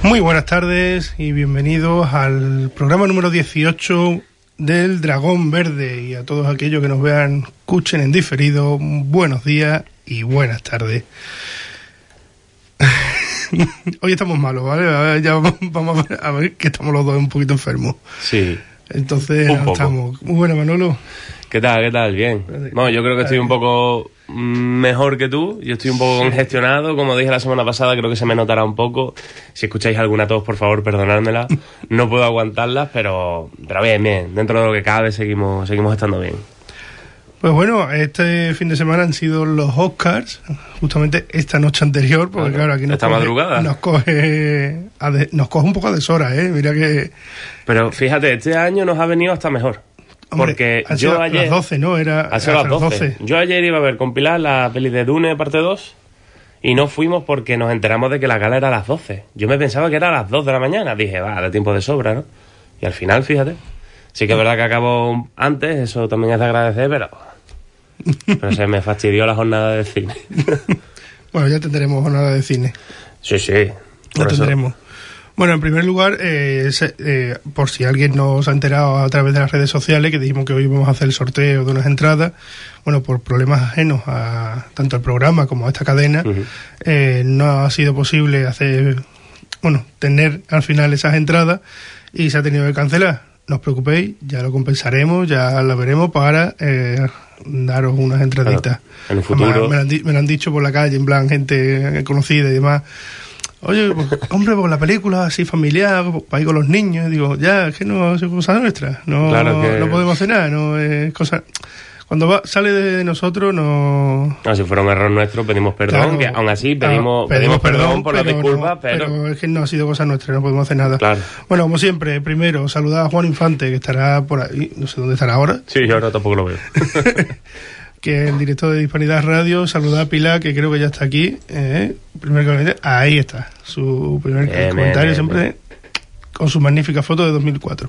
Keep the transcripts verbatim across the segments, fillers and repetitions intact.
Muy buenas tardes y bienvenidos al programa número dieciocho del Dragón Verde, y a todos aquellos que nos vean, escuchen en diferido, buenos días y buenas tardes. Hoy estamos malos, ¿vale? A ver, ya vamos, vamos a, ver, a ver que estamos los dos un poquito enfermos. Sí. Entonces, un poco. estamos. Muy buena, Manolo. ¿Qué tal? ¿Qué tal? Bien. Bueno, yo creo que estoy un poco mejor que tú. Yo estoy un poco Sí. congestionado. Como dije la semana pasada, creo que se me notará un poco. Si escucháis alguna tos, por favor, perdonádmela. No puedo aguantarlas, pero, pero bien, bien. Dentro de lo que cabe, seguimos, seguimos estando bien. Pues bueno, este fin de semana han sido los Oscars, justamente esta noche anterior, porque Claro, claro, aquí nos esta coge, madrugada. nos coge a de- nos coge un poco a deshora, ¿eh? Mira que... Pero fíjate, este año nos ha venido hasta mejor. Hombre, Porque han sido yo a ayer... las doce, ¿no? Era Ha sido a hasta las doce. Yo ayer iba a ver compilar la peli de Dune, parte dos, y no fuimos porque nos enteramos de que la gala era a las doce. Yo me pensaba que era a las dos de la mañana. Dije, va, de tiempo de sobra, ¿no? Y al final, fíjate. Sí que es verdad que acabó antes, eso también es de agradecer, pero... Pero se me fastidió la jornada de cine. Bueno, ya tendremos jornada de cine. Sí, sí. Ya Por eso- tendremos. Bueno, en primer lugar, eh, se- eh, por si alguien nos ha enterado a través de las redes sociales, que dijimos que hoy íbamos a hacer el sorteo de unas entradas, bueno, por problemas ajenos a tanto al programa como a esta cadena, Ujú. eh, no ha sido posible hacer, bueno, tener al final esas entradas y se ha tenido que cancelar. No os preocupéis, ya lo compensaremos, ya la veremos para eh, daros unas entraditas. Claro, en un futuro. Además, me, lo han di- me lo han dicho por la calle, en plan, gente conocida y demás. Oye, pues, hombre, por la película así familiar, para ir con los niños, digo, ya, es que no es cosa nuestra, no, Claro que- no podemos hacer nada, no es cosa... Cuando va, sale de nosotros, no... No, si fuera un error nuestro, pedimos perdón, Claro, que aún así claro, pedimos, pedimos perdón por las pero disculpas, no, pero... es que no ha sido cosa nuestra, no podemos hacer nada. Claro. Bueno, como siempre, primero, saludar a Juan Infante, que estará por ahí, no sé dónde estará ahora, Sí, yo ahora tampoco lo veo. que es el director de Hispanidad Radio. Saludar a Pilar, que creo que ya está aquí. Eh, primer comentario, ahí está, su primer Bien, comentario, bien, siempre bien. con su magnífica foto de dos mil cuatro.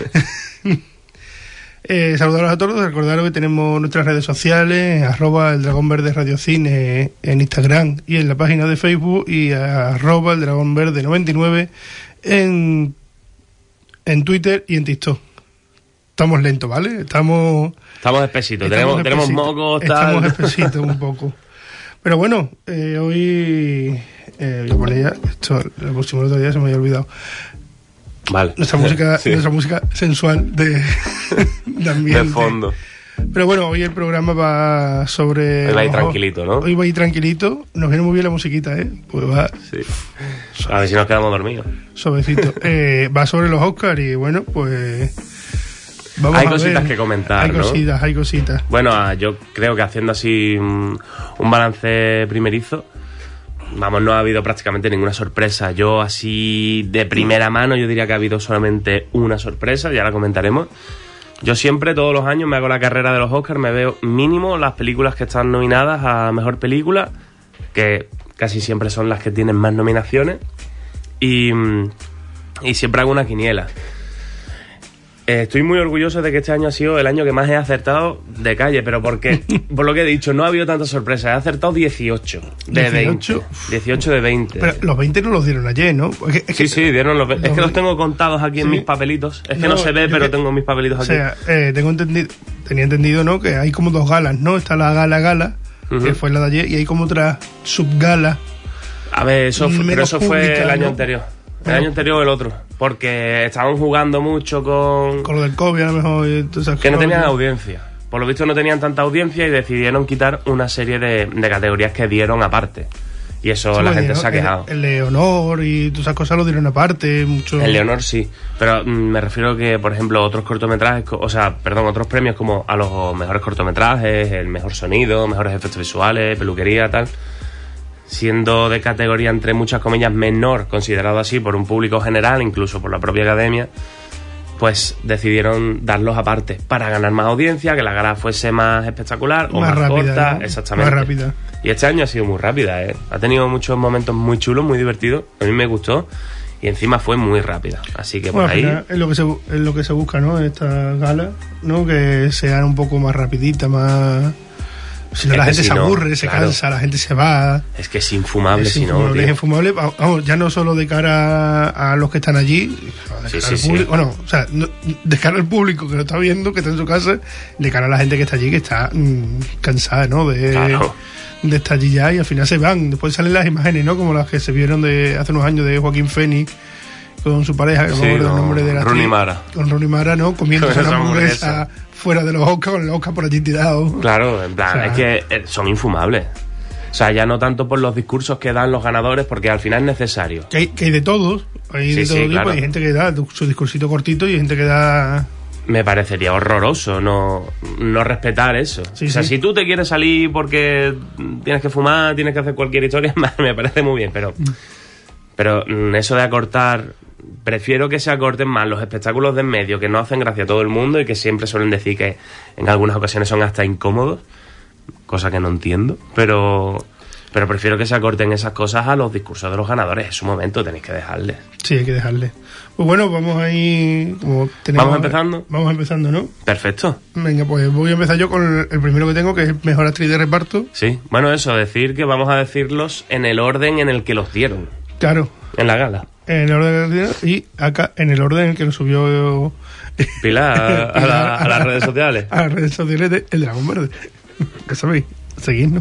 Eh, saludaros a todos, recordaros que tenemos nuestras redes sociales, arroba el Dragón Verde Radio Cine en Instagram y en la página de Facebook, y arroba el Dragón Verde noventa y nueve en, en Twitter y en TikTok. Estamos lentos, ¿vale? Estamos... Estamos espesitos, Estamos tenemos, tenemos espesitos, mocos, tal... Estamos espesitos un poco. Pero bueno, eh, hoy... Eh, yo ponía esto, el próximo otro día se me había olvidado. Vale. Nuestra música, Sí. nuestra música sensual de, de ambiente. De fondo. Pero bueno, hoy el programa va sobre... Hoy va a ir los- tranquilito, ¿no? Hoy va a ir tranquilito. Nos viene muy bien la musiquita, ¿eh? Pues va Sí. A ver si nos quedamos dormidos. suavecito. eh, va sobre los Oscars y bueno, pues... Vamos Hay a cositas ver. que comentar, Hay ¿no? cositas, hay cositas. Bueno, ah, yo creo que haciendo así un, un balance primerizo, vamos, no ha habido prácticamente ninguna sorpresa. Yo así de primera mano, yo diría que ha habido solamente una sorpresa, ya la comentaremos. Yo siempre, todos los años, me hago la carrera de los Oscars, me veo mínimo las películas que están nominadas a Mejor Película, que casi siempre son las que tienen más nominaciones, y, y siempre hago una quiniela. Eh, Estoy muy orgulloso de que este año ha sido el año que más he acertado de calle, pero porque, por lo que he dicho, no ha habido tantas sorpresas. He acertado dieciocho de dieciocho. veinte. dieciocho de veinte. Pero los veinte no los dieron ayer, ¿no? Es que- es Sí, que- sí, dieron los... ve- Es los que los ve- tengo contados aquí en Sí. mis papelitos. Es que no, No, se ve, yo pero que- tengo mis papelitos O aquí. sea, eh, tengo entendido, tenía entendido, ¿no? Que hay como dos galas, ¿no? Está la gala gala, Ujú. que fue la de ayer, y hay como otra subgala. A ver, eso fue, pero menos eso fue pública, el año ¿no? anterior. El Bueno. año anterior o el otro. Porque estaban jugando mucho con... Con lo del COVID, a lo mejor. y todas esas que no cosas. tenían audiencia. Por lo visto no tenían tanta audiencia y decidieron quitar una serie de, de categorías que dieron aparte. Y eso Sí, la pues, gente el- se ha quejado. El, el Leonor y todas esas cosas lo dieron aparte. Mucho... El Leonor sí, pero mm, me refiero que, por ejemplo, otros cortometrajes, co- o sea, perdón, otros premios como a los mejores cortometrajes, el mejor sonido, mejores efectos visuales, peluquería, tal, siendo de categoría entre muchas comillas menor, considerado así por un público general, incluso por la propia academia, pues decidieron darlos aparte para ganar más audiencia, que la gala fuese más espectacular o Más más, rápida, corta, ¿no? exactamente. Más rápida. Y este año ha sido muy rápida, ¿eh? Ha tenido muchos momentos muy chulos, muy divertidos. A mí me gustó. Y encima fue muy rápida. Así que por Bueno, al ahí... final es lo que se bu- es lo que se busca, ¿no? En esta gala, ¿no? Que sean un poco más rapidita, más Si no, la gente se aburre, se cansa, la gente se va. Es que es infumable, es si infumable, no. Tío. Es infumable, vamos, ya no solo de cara a los que están allí, de sí, cara sí, al público, sí. bueno, o sea, no, de cara al público que lo está viendo, que está en su casa, de cara a la gente que está allí, que está mmm, cansada, ¿no? De, claro. de estar allí ya, y al final se van. Después salen las imágenes, ¿no? Como las que se vieron de hace unos años de Joaquín Phoenix con su pareja, que no sí, me acuerdo el con nombre de la Rooney Mara. Con Rooney Mara, ¿no? Comiendo una hamburguesa fuera de los Oscars, con el Oscar por allí tirado. Claro, en plan, o sea, es que son infumables. O sea, ya no tanto por los discursos que dan los ganadores, porque al final es necesario. Que hay, que hay de todos, hay sí, de todo sí, tipo, claro. Hay gente que da su discursito cortito y hay gente que da... Me parecería horroroso no, no respetar eso. Sí, o sea, sí. si tú te quieres salir porque tienes que fumar, tienes que hacer cualquier historia, me parece muy bien, pero, pero eso de acortar... Prefiero que se acorten más los espectáculos de en medio, que no hacen gracia a todo el mundo y que siempre suelen decir que en algunas ocasiones son hasta incómodos, cosa que no entiendo, pero... Pero prefiero que se acorten esas cosas a los discursos de los ganadores. Es su momento, tenéis que dejarle. Sí, hay que dejarle. Pues bueno, vamos ahí... Como tenemos, ¿Vamos empezando? Vamos empezando, ¿no? Perfecto. Venga, pues voy a empezar yo con el, el primero que tengo, que es Mejor Actriz de Reparto. Sí, bueno, eso, decir que vamos a decirlos en el orden en el que los dieron. Claro. En la gala. En el orden que los dieron y acá en el orden en el que lo subió... Pilar a, a, la, a las redes sociales. A las redes sociales de El Dragón Verde. ¿Qué sabéis? Seguidnos.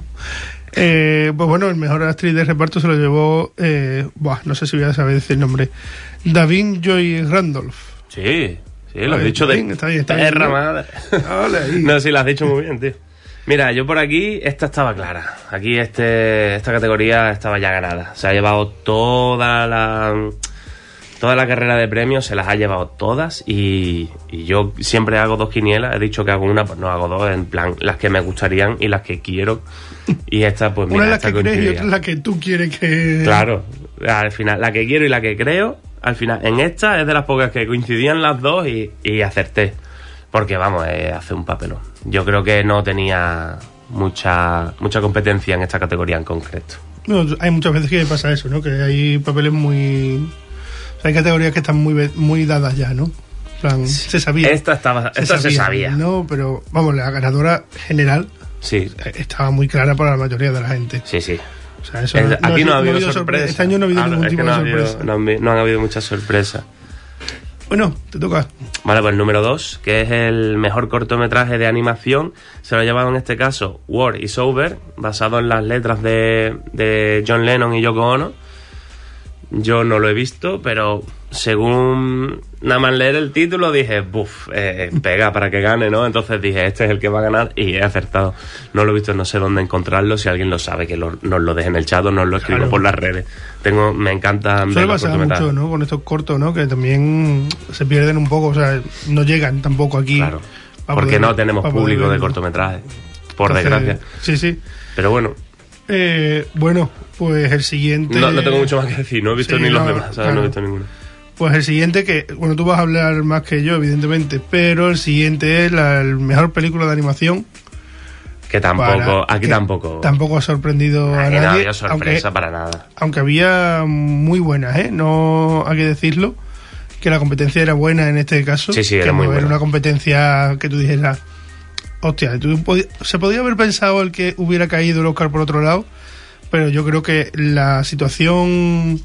Eh, pues bueno, el mejor actriz de reparto se lo llevó, eh, buah, no sé si voy a saber decir el nombre, Davin Joy Randolph. Sí, sí, lo has Ay, dicho de bien, está bien, está bien, perra ¿no? madre. Vale, ahí. No, sí, lo has dicho muy bien, tío. Mira, yo por aquí, esta estaba clara. Aquí este esta categoría estaba ya ganada. Se ha llevado toda la... Toda la carrera de premios se las ha llevado todas y, y yo siempre hago dos quinielas. He dicho que hago una, pues no hago dos, en plan las que me gustarían y las que quiero. Y esta, pues mira, una es la esta que crees y coincidía. otra es la que tú quieres que... Claro, al final, la que quiero y la que creo, al final, en esta es de las pocas que coincidían las dos y, y acerté. Porque vamos, eh, hace un papelón. Yo creo que no tenía mucha, mucha competencia en esta categoría en concreto. No, hay muchas veces que pasa eso, ¿no? Que hay papeles muy... O sea, hay categorías que están muy muy dadas ya, ¿no? En plan, se sabía. Esta estaba, se esta sabía, se sabía. No, pero vamos, la ganadora general Sí, estaba muy clara para la mayoría de la gente. sí, sí. O sea, eso Es- aquí no, ha habido sorpresa. sorpresa. Este año no ha habido Ah, ningún es que tipo no de ha habido- sorpresa. no han vi- no han habido muchas sorpresas. Bueno, te toca. Vale, pues el número dos, que es el mejor cortometraje de animación, se lo ha llevado en este caso War is Over, basado en las letras de, de John Lennon y Yoko Ono. Yo no lo he visto, pero según nada más leer el título dije, buf, eh, pega para que gane, ¿no? Entonces dije, este es el que va a ganar y he acertado. No lo he visto, no sé dónde encontrarlo. Si alguien lo sabe, que lo, nos lo deje en el chat o nos lo escriba Claro. por las redes. Tengo, me encanta ver Suele los pasar cortometrajes. mucho, ¿no? Con estos cortos, ¿no? Que también se pierden un poco, o sea, no llegan tampoco aquí. Claro, para porque poder- no tenemos para poder público de verlo. cortometrajes, por Entonces, desgracia. Sí, sí. Pero bueno, Eh, bueno, pues el siguiente... no, no tengo mucho más que decir, no he visto Sí, ni no, los demás, ¿sabes? claro. No he visto ninguno. Pues el siguiente que... Bueno, tú vas a hablar más que yo, evidentemente, pero el siguiente es la el mejor película de animación. Que tampoco, para- aquí que tampoco. Tampoco ha sorprendido a Aquí nadie. no había sorpresa aunque, para nada. aunque había muy buenas, ¿eh? No hay que decirlo, que la competencia era buena en este caso. Sí, sí, que era muy no buena. era una competencia que tú dijeras, hostia, tú podi- se podía haber pensado el que hubiera caído el Oscar por otro lado, pero yo creo que la situación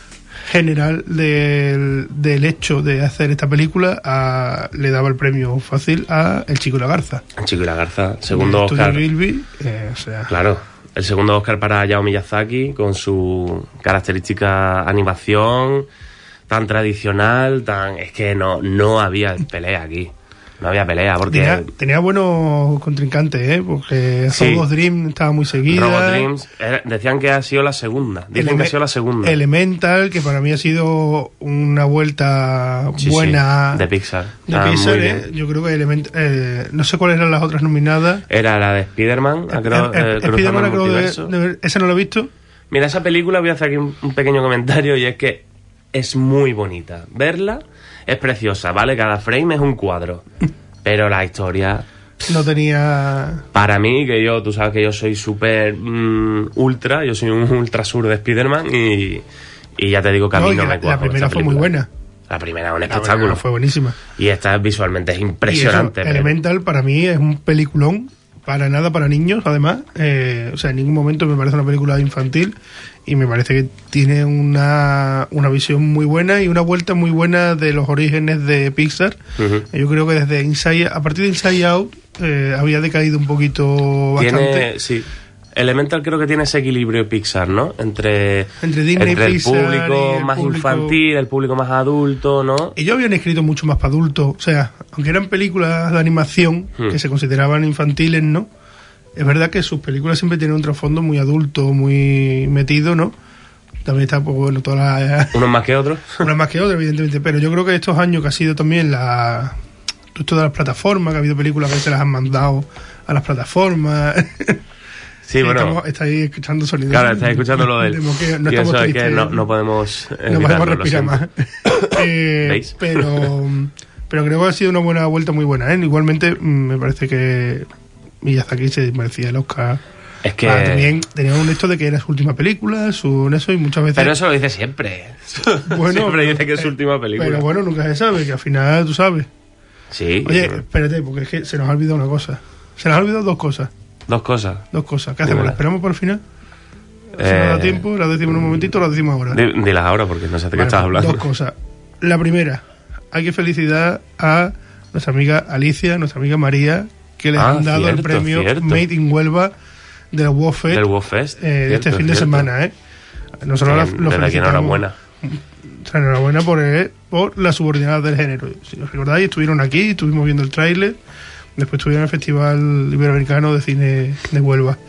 general del, del hecho de hacer esta película a- le daba el premio fácil a El Chico y la Garza. El Chico y la Garza, segundo El estudio Oscar. Gilby, eh, o sea, Claro, el segundo Oscar para Hayao Miyazaki con su característica animación tan tradicional, tan es que no no había pelea aquí. No había pelea porque tenía, tenía buenos contrincantes, ¿eh? Porque Sí. Robot Dream estaba muy seguida. Robot Dreams era- decían que ha sido la segunda. Dicen Eleme- que ha sido la segunda. Elemental, que para mí ha sido una vuelta Sí, buena sí, de Pixar. de Está Pixar, muy ¿eh? bien. Yo creo que Element, eh, no sé cuáles eran las otras nominadas. Era la de Spider-Man, creo, Eh, eh, eh, Cruzando Spider-Man el acabo de- multiverso. de ver- esa no lo he visto. Mira, esa película voy a hacer aquí un, un pequeño comentario y es que es muy bonita. Verla es preciosa, ¿vale? Cada frame es un cuadro. Pero la historia, No tenía... para mí, que yo, tú sabes que yo soy súper mm, ultra, yo soy un ultra sur de Spider-Man y, y ya te digo que a No, mí y no que me la, cuaja la primera esta fue muy película. buena. La primera es un La espectáculo. primera fue buenísima. Y esta visualmente es Y eso, impresionante. pero- Elemental para mí es un peliculón para nada para niños, además. Eh, o sea, en ningún momento me parece una película infantil y me parece que tiene una, una visión muy buena y una vuelta muy buena de los orígenes de Pixar. Uh-huh. Yo creo que desde Inside, a partir de Inside Out eh, había decaído un poquito bastante. Tiene, sí. Elemental creo que tiene ese equilibrio Pixar, ¿no? Entre, entre, Disney, entre el Pixar público el más público... infantil, el público más adulto, ¿no? Ellos habían escrito mucho más para adultos, o sea, aunque eran películas de animación hmm. que se consideraban infantiles, ¿no? Es verdad que sus películas siempre tienen un trasfondo muy adulto, muy metido, ¿no? También está, pues bueno, todas las... Unos más que otros. Unos más que otros, evidentemente, pero yo creo que estos años que ha sido también la... todas las plataformas, que ha habido películas que se las han mandado a las plataformas... Sí, sí, bueno. Estamos, estáis escuchando sonidos. Claro, estáis escuchando lo del. De no y estamos eso tristes, es que no, no podemos. No podemos respirar más. eh, ¿Veis? Pero, pero creo que ha sido una buena vuelta muy buena, ¿eh? Igualmente, me parece que Miyazaki se merecía el Oscar. Es que. Ah, también tenía un esto de que era su última película, su eso, y muchas veces. Pero eso lo dice siempre. Bueno, siempre dice que es su última película. Pero bueno, nunca se sabe, que al final tú sabes. Sí. Oye, espérate, porque es que se nos ha olvidado una cosa. Se nos ha olvidado dos cosas. Dos cosas. Dos cosas. ¿Qué hacemos? ¿La esperamos por el final? Si eh, nos da tiempo, las decimos en un momentito o las decimos ahora. Dilas ahora porque no sé de qué vale, estás hablando. Dos cosas. La primera, hay que felicitar a nuestra amiga Alicia, nuestra amiga María, que les ah, han dado cierto, el premio cierto. Made in Huelva del WOFest, del WOFest eh, de este fin de cierto. semana. ¿eh? Nosotros Bien, lo desde aquí enhorabuena. O sea, enhorabuena por, eh, por la subordinada del género. Si os recordáis, estuvieron aquí, estuvimos viendo el tráiler. Después estuvieron en el Festival Iberoamericano de Cine de Huelva.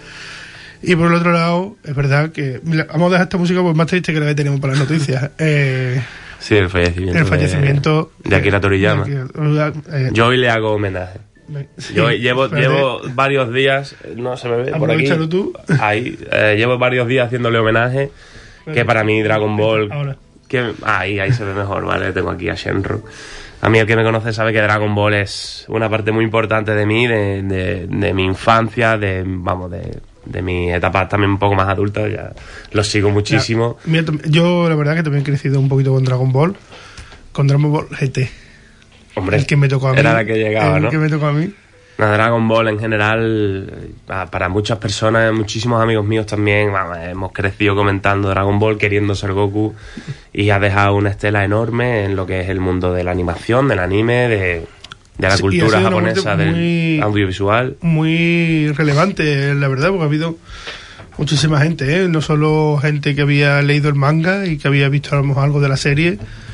Y por el otro lado, es verdad que... Mira, vamos a dejar esta música pues más triste que la que tenemos para las noticias. Eh, sí, el fallecimiento. El fallecimiento... De, de Akira Toriyama. De Akira, eh, Yo hoy le hago homenaje. Sí, Yo llevo, llevo varios días... No se me ve por aquí. Tú. Ahí. Eh, llevo varios días haciéndole homenaje. Que para mí Dragon Ball... Ahora. Que, ahí, ahí se ve mejor, ¿vale? Tengo aquí a Shenron. A mí el que me conoce sabe que Dragon Ball es una parte muy importante de mí, de, de, de mi infancia, de vamos, de, de mi etapa también un poco más adulta. Ya lo sigo muchísimo. Ya, mira, yo la verdad que también he crecido un poquito con Dragon Ball, con Dragon Ball G T. Hombre, el que me tocó a mí. Era la que llegaba, el ¿no? El que me tocó a mí. La Dragon Ball en general, para muchas personas, muchísimos amigos míos también, vamos, hemos crecido comentando Dragon Ball, queriendo ser Goku, y ha dejado una estela enorme en lo que es el mundo de la animación, del anime, de, de la sí, cultura japonesa, del muy, audiovisual. Muy relevante, la verdad, porque ha habido muchísima gente, ¿eh? No solo gente que había leído el manga y que había visto a lo mejor algo de la serie,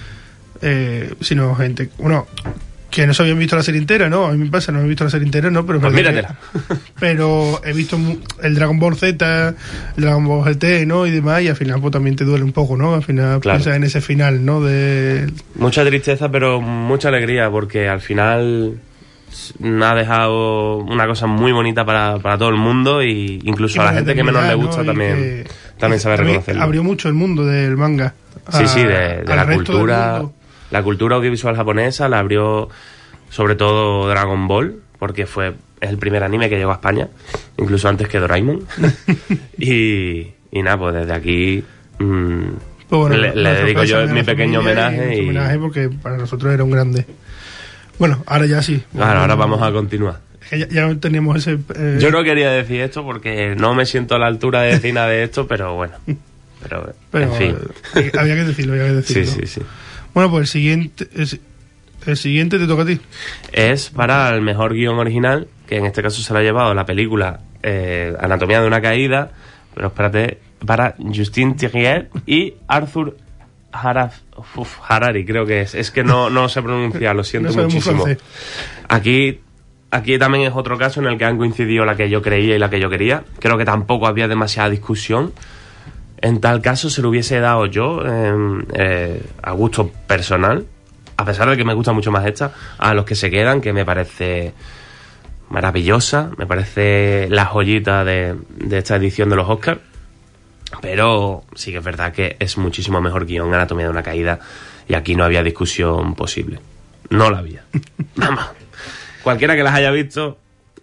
eh, sino gente, bueno... que no se habían visto la serie entera, ¿no? A mí me pasa, no he visto la serie entera, ¿no? Pero, pues míratela. Que, pero he visto el Dragon Ball Z, el Dragon Ball G T, ¿no? Y demás, y al final pues también te duele un poco, ¿no? Al final claro. piensas en ese final, ¿no? De... Mucha tristeza, pero mucha alegría, porque al final ha dejado una cosa muy bonita para, para todo el mundo, y incluso y a la gente que menos le gusta, ¿no? también, que, también sabe también reconocerlo. Abrió mucho el mundo del manga. A, sí, sí, de, de la cultura... La cultura audiovisual japonesa la abrió sobre todo Dragon Ball, porque fue es el primer anime que llegó a España, incluso antes que Doraemon. y, y nada, pues desde aquí mmm, pues bueno, le, le dedico yo mi pequeño homenaje. Y, y... homenaje porque para nosotros era un grande. Bueno, ahora ya sí. Claro, bueno, ahora vamos a continuar. Es que ya, ya teníamos ese... Eh... Yo no quería decir esto porque no me siento a la altura de decir nada de esto, pero bueno. Pero, pero en fin. Eh, había que decirlo, había que decirlo. Sí, sí, sí. Bueno, pues el siguiente, el, el siguiente te toca a ti. Es para el mejor guión original, que en este caso se lo ha llevado la película eh, Anatomía de una caída, pero espérate, para Justine Triet y Arthur Haraf, uf, Harari, creo que es. Es que no, no sé pronunciar, lo siento no muchísimo. Aquí, aquí también es otro caso en el que han coincidido la que yo creía y la que yo quería. Creo que tampoco había demasiada discusión. En tal caso se lo hubiese dado yo, eh, eh, a gusto personal, a pesar de que me gusta mucho más esta, a Los que se quedan, que me parece maravillosa, me parece la joyita de, de esta edición de los Oscars, pero sí que es verdad que es muchísimo mejor guión Anatomía de una caída, y aquí no había discusión posible. No la había. Nada más. Cualquiera que las haya visto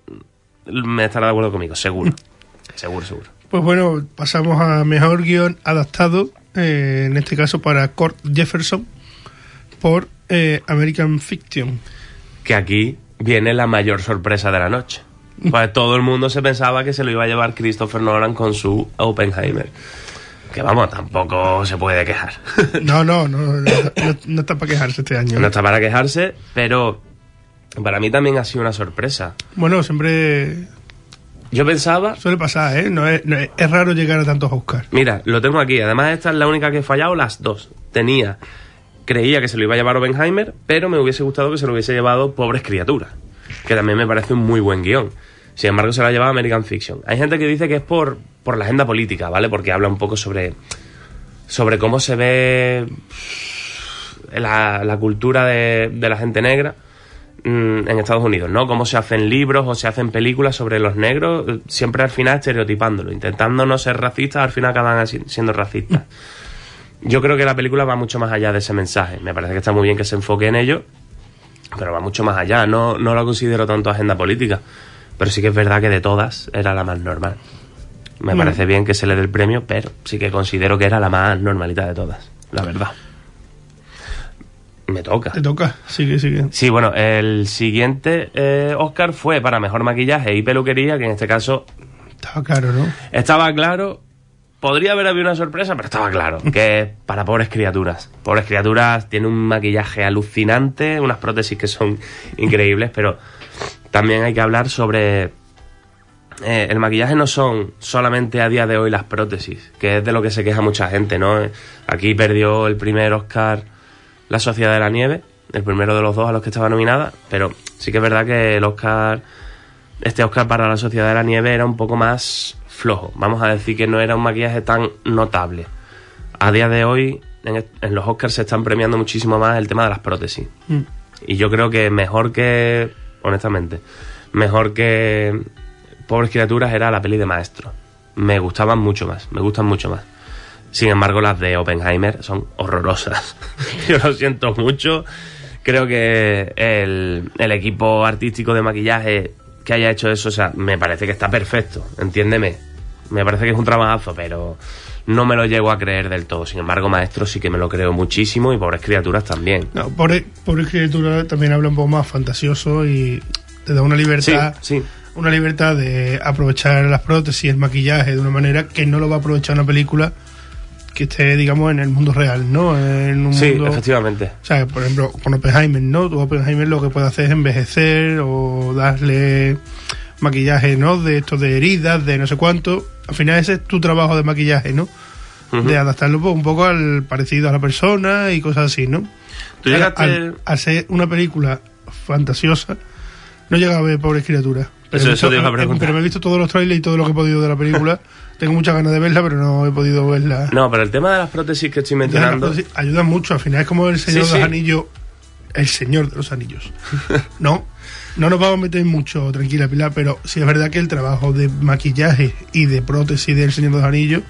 me estará de acuerdo conmigo, seguro. Seguro, seguro. Pues bueno, pasamos a mejor guión adaptado, eh, en este caso para Kurt Jefferson, por eh, American Fiction. Que aquí viene la mayor sorpresa de la noche. Pues todo el mundo se pensaba que se lo iba a llevar Christopher Nolan con su Oppenheimer. Que vamos, tampoco se puede quejar. No, no, no, no, no, no está para quejarse este año. No está para quejarse, pero para mí también ha sido una sorpresa. Bueno, siempre... Yo pensaba... Suele pasar, ¿eh? No es, no es, es raro llegar a tantos Oscars. Mira, lo tengo aquí. Además, esta es la única que he fallado, las dos. Tenía... Creía que se lo iba a llevar Oppenheimer, pero me hubiese gustado que se lo hubiese llevado Pobres Criaturas, que también me parece un muy buen guión. Sin embargo, se lo ha llevado American Fiction. Hay gente que dice que es por, por la agenda política, ¿vale? Porque habla un poco sobre, sobre cómo se ve la, la cultura de, de la gente negra mmm, en Estados Unidos, ¿no? Cómo se hacen libros o se hacen películas sobre los negros, siempre al final estereotipándolo, intentando no ser racistas, al final acaban siendo racistas. Yo creo que la película va mucho más allá de ese mensaje. Me parece que está muy bien que se enfoque en ello, pero va mucho más allá. No, no lo considero tanto agenda política, pero sí que es verdad que de todas era la más normal. Me bueno. parece bien que se le dé el premio, pero sí que considero que era la más normalita de todas, la verdad. Me toca. Te toca, sigue, sigue. Sí, bueno, el siguiente eh, Oscar fue para Mejor Maquillaje y Peluquería, que en este caso... Estaba claro, ¿no? Estaba claro... Podría haber habido una sorpresa, pero estaba claro, que es para Pobres Criaturas. Pobres Criaturas tiene un maquillaje alucinante, unas prótesis que son increíbles, pero también hay que hablar sobre... Eh, el maquillaje no son solamente a día de hoy las prótesis, que es de lo que se queja mucha gente, ¿no? Aquí perdió el primer Oscar La Sociedad de la Nieve, el primero de los dos a los que estaba nominada, pero sí que es verdad que el Oscar... Este Oscar para La Sociedad de la Nieve era un poco más... flojo, vamos a decir que no era un maquillaje tan notable. A día de hoy en, en los Oscars se están premiando muchísimo más el tema de las prótesis mm. y yo creo que mejor que, honestamente, mejor que Pobres Criaturas era la peli de Maestro. Me gustaban mucho más, me gustan mucho más. Sin embargo, las de Oppenheimer son horrorosas. Yo lo siento mucho. Creo que el, el equipo artístico de maquillaje que haya hecho eso, o sea, me parece que está perfecto, entiéndeme. Me parece que es un trabajazo, pero no me lo llego a creer del todo. Sin embargo, Maestro sí que me lo creo muchísimo y Pobres Criaturas también. No, Pobres, Pobres Criaturas también habla un poco más fantasioso y te da una libertad, sí, sí. una libertad de aprovechar las prótesis, el maquillaje de una manera que no lo va a aprovechar una película que esté, digamos, en el mundo real, ¿no? En un sí, mundo, efectivamente. O sea, por ejemplo, con Oppenheimer, ¿no? Tu Oppenheimer lo que puede hacer es envejecer o darle maquillaje, ¿no? De esto de heridas, de no sé cuánto. Al final ese es tu trabajo de maquillaje, ¿no? Uh-huh. De adaptarlo pues, un poco al parecido a la persona y cosas así, ¿no? ¿Tú llegaste... al, al ser una película fantasiosa, no llegaba a ver Pobres Criaturas. Pero, eso, eso te iba a preguntar. Pero me he visto todos los trailers y todo lo que he podido de la película. Tengo muchas ganas de verla, pero no he podido verla. No, pero el tema de las prótesis que estoy mencionando... Prótesis ayudan mucho, al final es como el Señor sí, de los sí. Anillos. El Señor de los Anillos. No, no nos vamos a meter mucho, tranquila Pilar, pero sí es verdad que el trabajo de maquillaje y de prótesis del Señor de los Anillos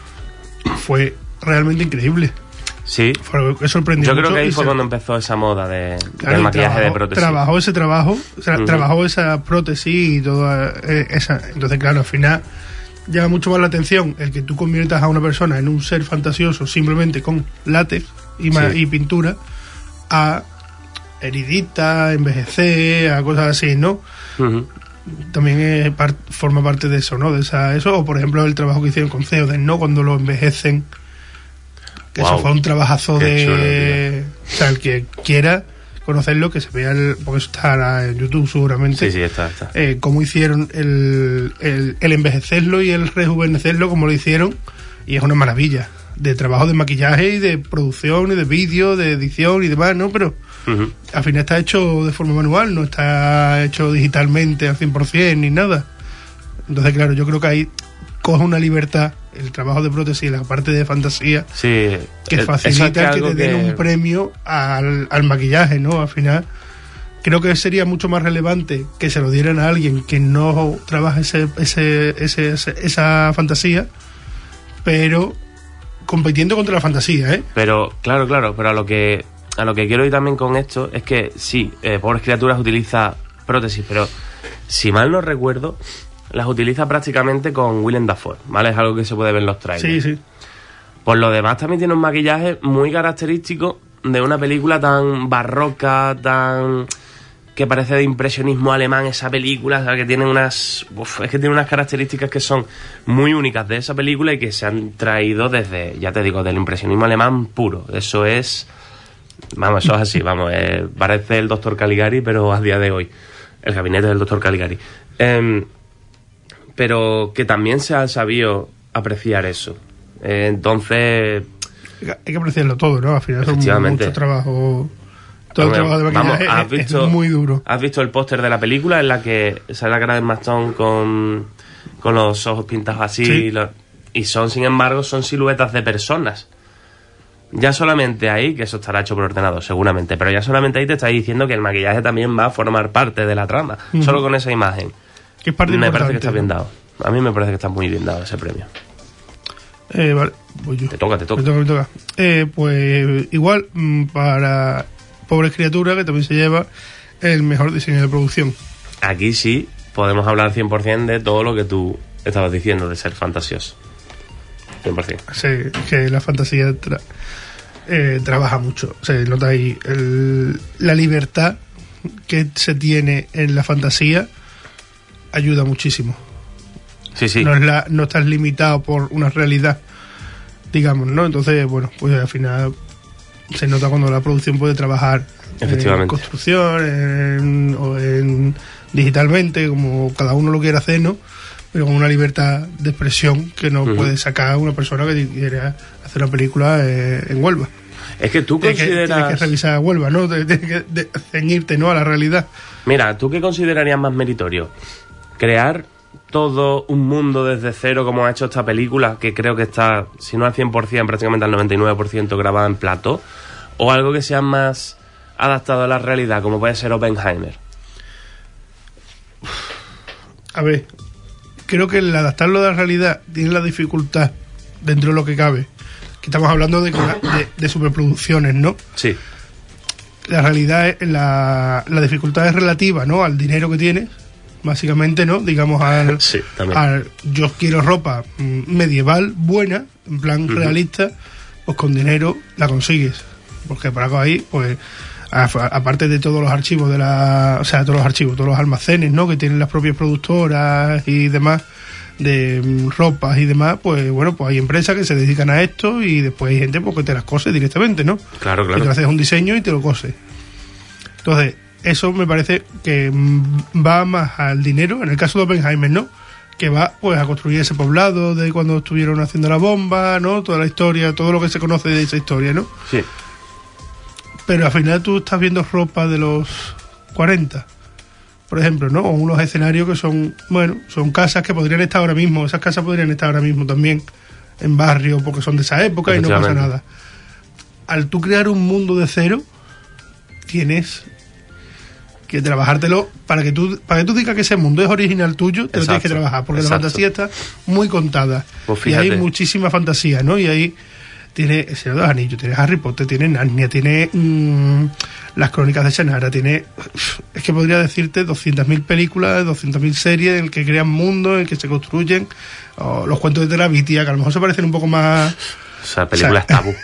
fue realmente increíble. Sí, fue sorprendiente. Yo creo que ahí fue se... cuando empezó esa moda de, claro, del maquillaje trabajó, de prótesis. Trabajó ese trabajo, o sea, uh-huh. trabajó esa prótesis y toda esa. Entonces, claro, al final llama mucho más la atención el que tú conviertas a una persona en un ser fantasioso simplemente con látex y, ma- sí. y pintura a heridita, envejecer, a cosas así, ¿no? Uh-huh. También es part, forma parte de eso, ¿no? De esa, eso, o por ejemplo el trabajo que hicieron con Theoden, ¿no? Cuando lo envejecen, que wow. eso fue un trabajazo Qué de... Chulo, o sea, el que quiera conocerlo, que se vea, el, porque eso está en YouTube seguramente. Sí, sí, está, está. Eh, cómo hicieron el, el, el envejecerlo y el rejuvenecerlo, como lo hicieron, y es una maravilla de trabajo de maquillaje y de producción y de vídeo, de edición y demás, ¿no? Pero uh-huh. al final está hecho de forma manual, no está hecho digitalmente al cien por ciento ni nada. Entonces, claro, yo creo que ahí coge una libertad el trabajo de prótesis y la parte de fantasía, sí, que el, facilita es que, que te den que... un premio al, al maquillaje, ¿no? Al final creo que sería mucho más relevante que se lo dieran a alguien que no trabaja ese, ese, ese, ese, esa fantasía, pero compitiendo contra la fantasía, ¿eh? Pero, claro, claro, pero a lo que a lo que quiero ir también con esto es que sí, eh, Pobres Criaturas utiliza prótesis, pero si mal no recuerdo, las utiliza prácticamente con Willem Dafoe, ¿vale? Es algo que se puede ver en los trailers. Sí, sí. Por lo demás también tiene un maquillaje muy característico de una película tan barroca, tan que parece de impresionismo alemán esa película, ¿sabes? Que tiene unas uf, es que tiene unas características que son muy únicas de esa película y que se han traído desde, ya te digo, del impresionismo alemán puro. Eso es, vamos, eso es así, vamos, eh, parece el doctor Caligari, pero a día de hoy, el gabinete del doctor Caligari. Eh, pero que también se ha sabido apreciar eso. Eh, entonces... Hay que apreciarlo todo, ¿no? Al final es mucho trabajo... Todo el trabajo de maquillaje vamos, ¿has visto, es muy duro. ¿Has visto el póster de la película en la que sale la cara de Maston con, con los ojos pintados así? Sí. Y, lo, y son, sin embargo, son siluetas de personas. Ya solamente ahí, que eso estará hecho por ordenador, seguramente, pero ya solamente ahí te está diciendo que el maquillaje también va a formar parte de la trama, uh-huh. solo con esa imagen. Que es parte me parece que está ¿no? bien dado. A mí me parece que está muy bien dado ese premio. Eh, vale, voy yo. Te toca, te toca. Me toca, me toca. Eh, pues igual, para... Pobres Criaturas, que también se lleva el mejor diseño de producción. Aquí sí podemos hablar cien por ciento de todo lo que tú estabas diciendo, de ser fantasioso. cien por ciento. Sí, que la fantasía tra- eh, trabaja mucho. Se nota ahí el, la libertad que se tiene en la fantasía, ayuda muchísimo. Sí, sí. No, es la, no estás limitado por una realidad, digamos, ¿no? Entonces, bueno, pues al final... se nota cuando la producción puede trabajar en construcción en, o en digitalmente, como cada uno lo quiere hacer, ¿no? Pero con una libertad de expresión que no uh-huh. puede sacar una persona que quiera hacer una película eh, en Huelva. Es que tú consideras... Tienes que, que revisar Huelva, ¿no? Tienes que de, ceñirte, ¿no?, a la realidad. Mira, ¿tú qué considerarías más meritorio? ¿Crear todo un mundo desde cero como ha hecho esta película, que creo que está, si no al cien por ciento, prácticamente al noventa y nueve por ciento grabada en plató, o algo que sea más adaptado a la realidad, como puede ser Oppenheimer? A ver, creo que el adaptarlo a la realidad tiene la dificultad, dentro de lo que cabe, que estamos hablando de, de, de superproducciones, ¿no? Sí. La realidad, es, la, la dificultad es relativa, ¿no?, al dinero que tienes, básicamente, ¿no? Digamos, al, sí, también. al yo quiero ropa medieval buena, en plan uh-huh. realista, pues con dinero la consigues. Porque por acá ahí, pues, a, a, aparte de todos los archivos de la... O sea, todos los archivos, todos los almacenes, ¿no?, que tienen las propias productoras y demás, de um, ropas y demás, pues bueno, pues hay empresas que se dedican a esto y después hay gente pues, que te las cose directamente, ¿no? Claro, claro. Que te haces un diseño y te lo cose. Entonces, eso me parece que va más al dinero, en el caso de Oppenheimer, ¿no?, que va pues a construir ese poblado de cuando estuvieron haciendo la bomba, ¿no?, toda la historia, todo lo que se conoce de esa historia, ¿no? Sí. Pero al final tú estás viendo ropa de los cuarenta, por ejemplo, ¿no? O unos escenarios que son, bueno, son casas que podrían estar ahora mismo, esas casas podrían estar ahora mismo también en barrio porque son de esa época y no pasa nada. Al tú crear un mundo de cero, tienes que trabajártelo para que tú para que tú digas que ese mundo es original tuyo, te Exacto. lo tienes que trabajar, porque Exacto. la fantasía está muy contada. Pues y hay muchísima fantasía, ¿no? Y ahí tiene El Señor de los Anillos, tiene Harry Potter, tiene Narnia, tiene mmm, las Crónicas de Shannara, tiene, es que podría decirte doscientas mil películas, doscientas mil series en el que crean mundos, en el que se construyen, o los cuentos de Terabitia, que a lo mejor se parecen un poco más... O sea, película o sea, es tabú.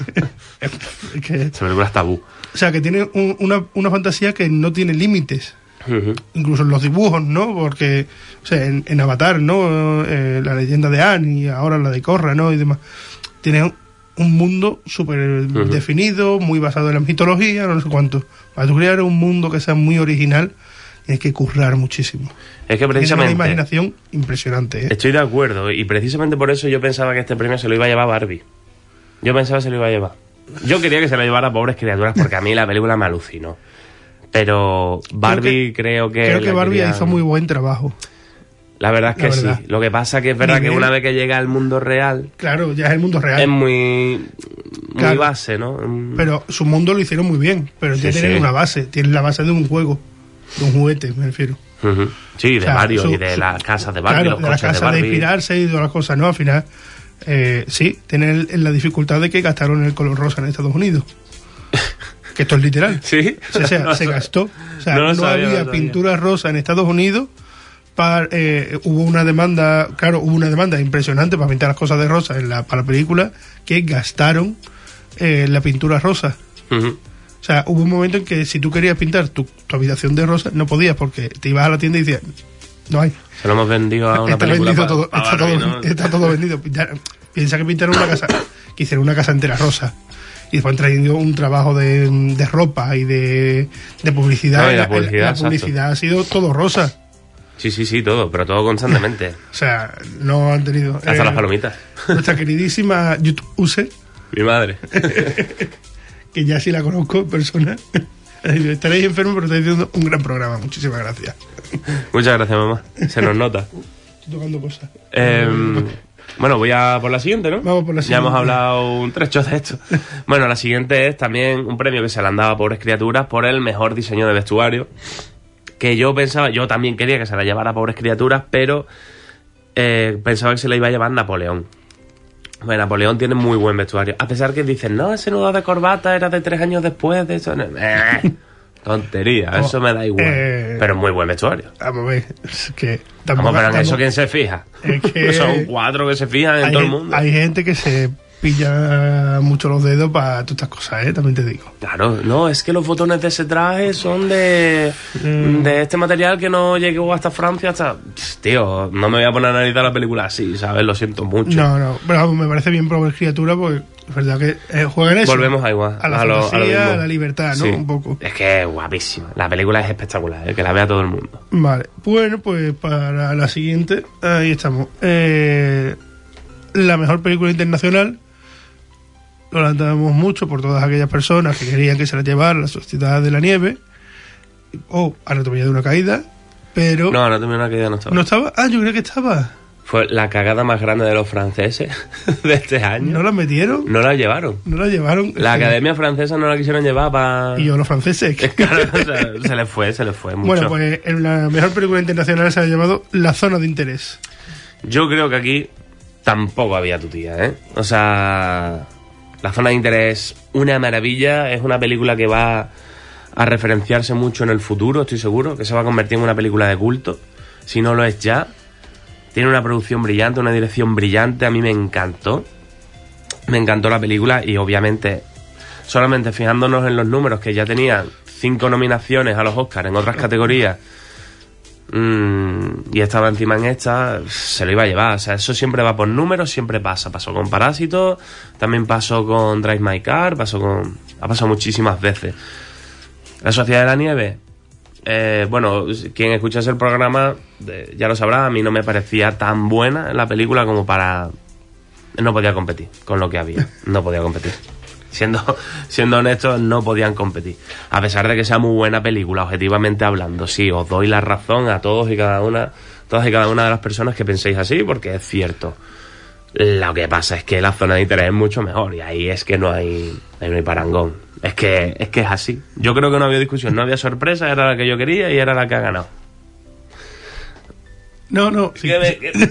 es que, Esa película es tabú. O sea, que tiene un, una, una fantasía que no tiene límites. Uh-huh. Incluso en los dibujos, ¿no? Porque, o sea, en, en Avatar, ¿no? Eh, la leyenda de Aang y ahora la de Korra, ¿no? Y demás. Tiene un, un mundo súper uh-huh. definido, muy basado en la mitología, no sé cuánto. Para tú crear un mundo que sea muy original, tienes que currar muchísimo. Es que precisamente... Es una imaginación impresionante, ¿eh? Estoy de acuerdo, y precisamente por eso yo pensaba que este premio se lo iba a llevar Barbie. Yo pensaba que se lo iba a llevar. Yo quería que se lo llevara Pobres Criaturas porque a mí la película me alucinó. Pero Barbie creo que... Creo que, creo que Barbie quería... hizo muy buen trabajo. La verdad es que verdad. sí. Lo que pasa que es verdad Nivel. que una vez que llega al mundo real... Claro, ya es el mundo real. Es muy... Muy claro. base, ¿no? Pero su mundo lo hicieron muy bien. Pero sí, ya tienen sí. una base. Tienen la base de un juego. De un juguete, me refiero. Uh-huh. Sí, de o sea, Mario su, y de su, las casas de Barbie, claro, los de coches la casa de Barbie. De inspirarse y de las cosas, ¿no? Al final... Eh, sí, tienen el, la dificultad de que gastaron el color rosa en Estados Unidos. Que esto es literal. Sí. O sea, no se gastó. O sea, no, no sabía, había no pintura rosa en Estados Unidos. Para, eh, hubo una demanda, claro, hubo una demanda impresionante para pintar las cosas de rosa en la, para la película, que gastaron eh, la pintura rosa. Uh-huh. O sea, hubo un momento en que si tú querías pintar tu, tu habitación de rosa, no podías, porque te ibas a la tienda y decías, no hay. Se lo hemos vendido a una está película vendido pa, todo, pa está, Barbie, todo, ¿no? está todo vendido. Pintar, piensa que pintaron una casa, que hicieron una casa entera rosa. Y después trayendo un trabajo de, de ropa y de, de publicidad. No, y la la, publicidad, la publicidad ha sido todo rosa. Sí, sí, sí, todo, pero todo constantemente. O sea, no han tenido... Hasta eh, las palomitas. Nuestra queridísima YouTube User, Mi madre. que ya sí la conozco en persona. Estaréis enfermos, pero estáis haciendo un gran programa. Muchísimas gracias. Muchas gracias, mamá. Se nos nota. Estoy tocando cosas. Eh, bueno, voy a por la siguiente, ¿no? Vamos por la Ya siguiente. hemos hablado un trecho de esto. Bueno, la siguiente es también un premio que se le han dado a Pobres Criaturas por el mejor diseño de vestuario. Que yo pensaba, yo también quería que se la llevara a Pobres Criaturas, pero eh, pensaba que se la iba a llevar Napoleón. Bueno, Napoleón tiene muy buen vestuario. A pesar que dicen, no, ese nudo de corbata era de tres años después de eso. Eh, tontería, Oh, eso me da igual. eh, pero es muy buen vestuario. Vamos a ver. Es que Vamos, pero en estamos- eso quién se fija. Es que- Son cuatro que se fijan en hay, todo el gen- mundo. hay gente que se pilla mucho los dedos para todas estas cosas, ¿eh? También te digo. Claro, no, es que los botones de ese traje son de, Mm. de este material que no llegó hasta Francia, hasta... Tío, no me voy a poner a analizar la película así, ¿sabes? Lo siento mucho. No, no. Pero vamos, me parece bien Pobre Criatura porque es verdad que eh, juegan eso. Volvemos a igual. A la lo- fantasía, lo mismo. a la libertad, ¿no? Sí. Un poco. Es que es guapísima. La película es espectacular, ¿eh? Que la vea todo el mundo. Vale. Bueno, pues para la siguiente, ahí estamos. Eh, la mejor película internacional. Lo lamentamos mucho por todas aquellas personas que querían que se la llevara La Sociedad de la Nieve o Anatomía de una Caída, pero No, no tenía una caída, no estaba. no estaba. Ah, yo creo que estaba. Fue la cagada más grande de los franceses de este año. No la metieron, No la llevaron. no la llevaron. La Eh, Academia Francesa no la quisieron llevar para... Y yo, los franceses. que- Claro, o sea, se les fue, se les fue mucho. Bueno, pues en la mejor película internacional se ha llamado La Zona de Interés. Yo creo que aquí tampoco había tu tía, ¿eh? O sea, La Zona de Interés, una maravilla, es una película que va a referenciarse mucho en el futuro, estoy seguro, que se va a convertir en una película de culto, si no lo es ya. Tiene una producción brillante, una dirección brillante, a mí me encantó. Me encantó la película y obviamente, solamente fijándonos en los números, que ya tenía cinco nominaciones a los Oscars en otras categorías, mmm, y estaba encima en esta, se lo iba a llevar. O sea, eso siempre va por números, siempre pasa. Pasó con Parásito, también pasó con Drive My Car, pasó con... ha pasado muchísimas veces. La Sociedad de la Nieve, eh, bueno, quien escuchase el programa eh, ya lo sabrá, a mí no me parecía tan buena la película como para... no podía competir con lo que había, no podía competir. Siendo, siendo honestos, no podían competir. A pesar de que sea muy buena película, objetivamente hablando, sí, os doy la razón a todos y cada una, todas y cada una de las personas que penséis así, porque es cierto. Lo que pasa es que La Zona de Interés es mucho mejor y ahí es que no hay, ahí no hay parangón. Es que, es que es así. Yo creo que no había discusión, no había sorpresa, era la que yo quería y era la que ha ganado. No, no. sí, Que me- sí. que-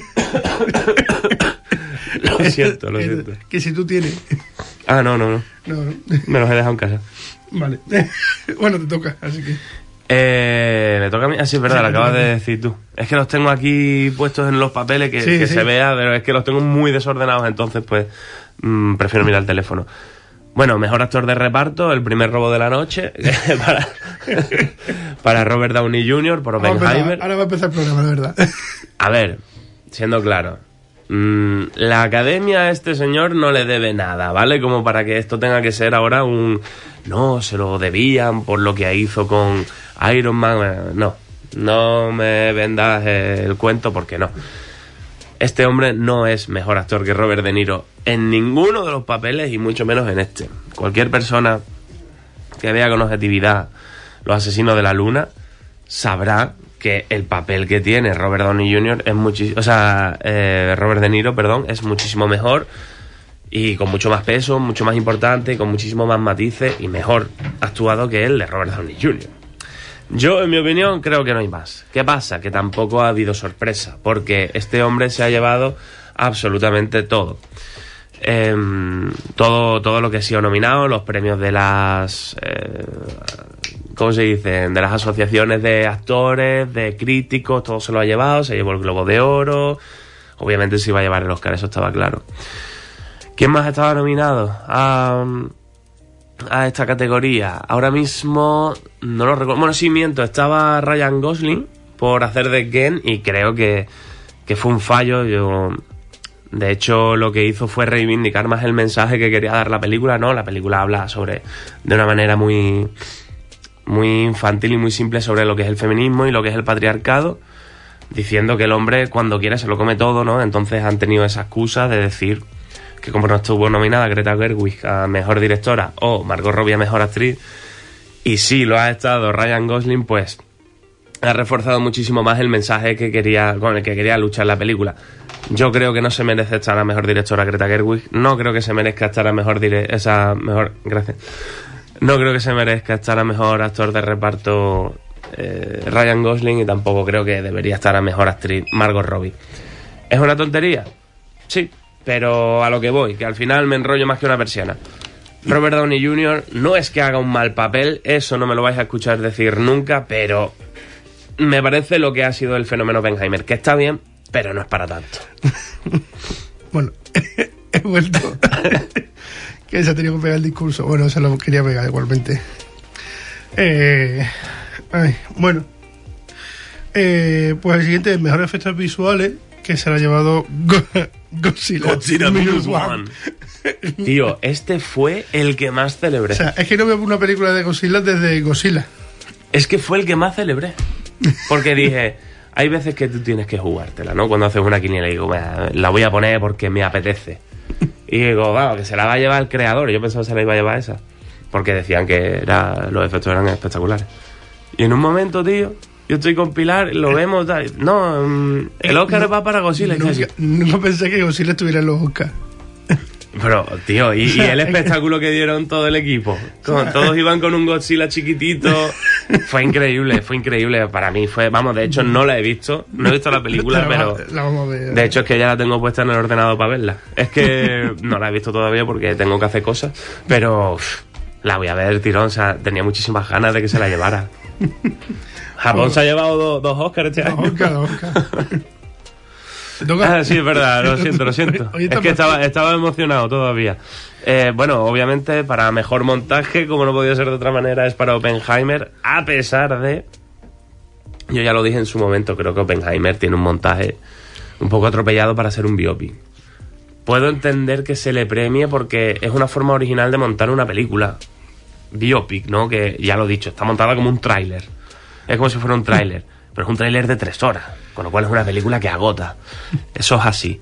Lo siento, lo Que- siento. Que si tú tienes. Ah, no, no, no. No, no. Me los he dejado en casa. Vale. Bueno, te toca, así que. Eh, me toca a mí. Ah, sí, es verdad, Sí, lo te acabas toca a de ti. decir tú. Es que los tengo aquí puestos en los papeles que, Sí, que sí. se vea, pero es que los tengo muy desordenados, entonces pues mm, prefiero mirar el teléfono. Bueno, mejor actor de reparto, El primer robo de la noche, para, para Robert Downey junior por Vamos a empezar. Oppenheimer. Ahora va a empezar el programa, de verdad. A ver, siendo claro, mmm, la academia a este señor no le debe nada, ¿vale? Como para que esto tenga que ser ahora un... No, se lo debían por lo que hizo con Iron Man. eh, No, no me vendas el cuento porque no. Este hombre no es mejor actor que Robert De Niro en ninguno de los papeles y mucho menos en este. Cualquier persona que vea con objetividad Los asesinos de la luna sabrá que el papel que tiene Robert Downey junior es muchísimo, o sea, eh, Robert De Niro, perdón, es muchísimo mejor y con mucho más peso, mucho más importante, con muchísimo más matices y mejor actuado que el de Robert Downey junior Yo, en mi opinión, creo que no hay más. ¿Qué pasa? Que tampoco ha habido sorpresa, porque este hombre se ha llevado absolutamente todo. Eh, todo, todo lo que ha sido nominado, los premios de las... Eh, ¿cómo se dice? De las asociaciones de actores, de críticos, todo se lo ha llevado, se llevó el Globo de Oro, obviamente se iba a llevar el Oscar, eso estaba claro. ¿Quién más estaba nominado? Ah, a esta categoría. Ahora mismo no lo recuerdo. Bueno, sí, miento. Estaba Ryan Gosling por hacer de Ken y creo que, que fue un fallo. Yo, de hecho, lo que hizo fue reivindicar más el mensaje que quería dar la película, ¿no? La película habla sobre, de una manera muy, muy infantil y muy simple sobre lo que es el feminismo y lo que es el patriarcado, diciendo que el hombre cuando quiere se lo come todo, ¿no? Entonces han tenido esa excusa de decir que como no estuvo nominada Greta Gerwig a Mejor Directora o Margot Robbie a Mejor Actriz, y sí lo ha estado Ryan Gosling, pues ha reforzado muchísimo más el mensaje que quería, con el que quería luchar la película. Yo creo que no se merece estar a Mejor Directora Greta Gerwig, no creo que se merezca estar a Mejor dire- esa mejor gracias. No creo que se merezca estar a Mejor Actor de Reparto eh, Ryan Gosling, y tampoco creo que debería estar a Mejor Actriz Margot Robbie. ¿Es una tontería? Sí. Pero a lo que voy, que al final me enrollo más que una persiana. Robert Downey junior no es que haga un mal papel, eso no me lo vais a escuchar decir nunca, pero me parece lo que ha sido el fenómeno Oppenheimer, que está bien, pero no es para tanto. Bueno, he vuelto. Que se ha tenido que pegar el discurso. Bueno, se lo quería pegar igualmente. Eh, ay, bueno. Eh, pues el siguiente, mejores efectos visuales, que se lo ha llevado Go- Godzilla, Godzilla Minus One. Tío, este fue el que más celebré. O sea, es que no veo una película de Godzilla desde Godzilla. Es que fue el que más celebré. Porque dije, hay veces que tú tienes que jugártela, ¿no? Cuando haces una quiniela y digo, la voy a poner porque me apetece. Y digo, wow, que se la va a llevar el creador. Yo pensaba que se la iba a llevar esa. Porque decían que era, los efectos eran espectaculares. Y en un momento, tío, yo estoy con Pilar, lo vemos, tal. No, el Oscar no, va para Godzilla. Nunca, nunca pensé que Godzilla estuviera en los Oscars. Pero, tío, y, y el espectáculo que dieron todo el equipo. Con, todos iban con un Godzilla chiquitito. Fue increíble, fue increíble. Para mí fue, vamos, de hecho no la he visto. No he visto la película, la pero... La vamos a ver. De hecho es que ya la tengo puesta en el ordenador para verla. Es que no la he visto todavía porque tengo que hacer cosas. Pero uf, la voy a ver, tirón. O sea, tenía muchísimas ganas de que se la llevara. Japón oh. se ha llevado do, dos Oscars este año. Oscar, Oscar. Ah, sí, es verdad, lo siento, lo siento. Es que estaba, estaba emocionado todavía. Eh, bueno, obviamente para mejor montaje, como no podía ser de otra manera, es para Oppenheimer, a pesar de... Yo ya lo dije en su momento, creo que Oppenheimer tiene un montaje un poco atropellado para ser un biopic. Puedo entender que se le premie porque es una forma original de montar una película. Biopic, ¿no? Que ya lo he dicho, está montada como un tráiler. Es como si fuera un tráiler, pero es un tráiler de tres horas, con lo cual es una película que agota. Eso es así.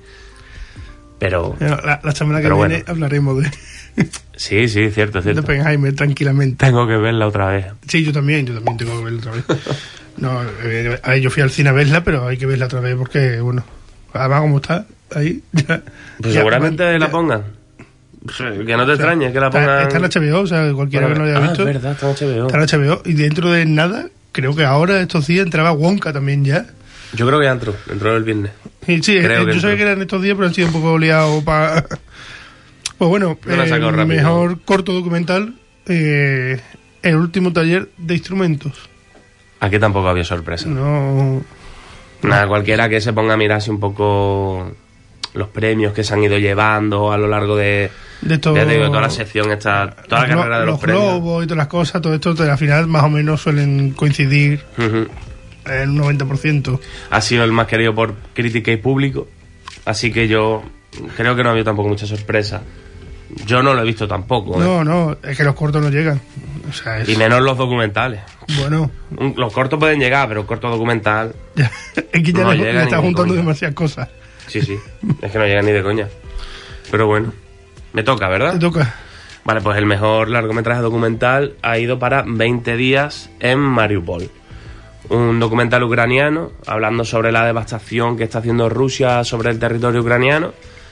Pero... La, la semana que pero viene bueno. hablaremos de... Sí, sí, cierto, cierto. De Oppenheimer, tranquilamente. Tengo que verla otra vez. Sí, yo también, yo también tengo que verla otra vez. No, eh, a ver, yo fui al cine a verla, pero hay que verla otra vez porque, bueno, además como está ahí... Ya, pues ya, seguramente ya, la pongan. Que no te o sea, extrañes que la pongan... Está, está en H B O, o sea, cualquiera bueno, que no haya ah, visto... es verdad, está en H B O. Está en H B O, y dentro de nada, creo que ahora, estos días, entraba Wonka también ya. Yo creo que ya entró, entró el viernes. Sí, sí, creo eh, que yo sabía que eran estos días, pero han sido un poco liados para... Pues bueno, no eh, mejor corto documental, eh, El último taller de instrumentos. Aquí tampoco había sorpresa. No... Nada, cualquiera que se ponga a mirarse un poco los premios que se han ido llevando a lo largo de... De todo, ya te digo, toda la sección, esta, toda la los, carrera de los, los premios. globos y todas las cosas, todo esto al final más o menos suelen coincidir Uh-huh. en un noventa por ciento. Ha sido el más querido por crítica y público, así que yo creo que no ha habido tampoco mucha sorpresa. Yo no lo he visto tampoco. No, ¿eh? no, es que los cortos no llegan. O sea, es... Y menos los documentales. Bueno. Un, los cortos pueden llegar, pero un corto documental... Ya, es que ya no le, le está ni juntando de demasiadas cosas. Sí, sí, es que no llega ni de coña. Pero bueno, me toca, ¿verdad? Te toca. Vale, pues el mejor largometraje documental ha ido para veinte días en Mariupol. Un documental ucraniano hablando sobre la devastación que está haciendo Rusia sobre el territorio ucraniano.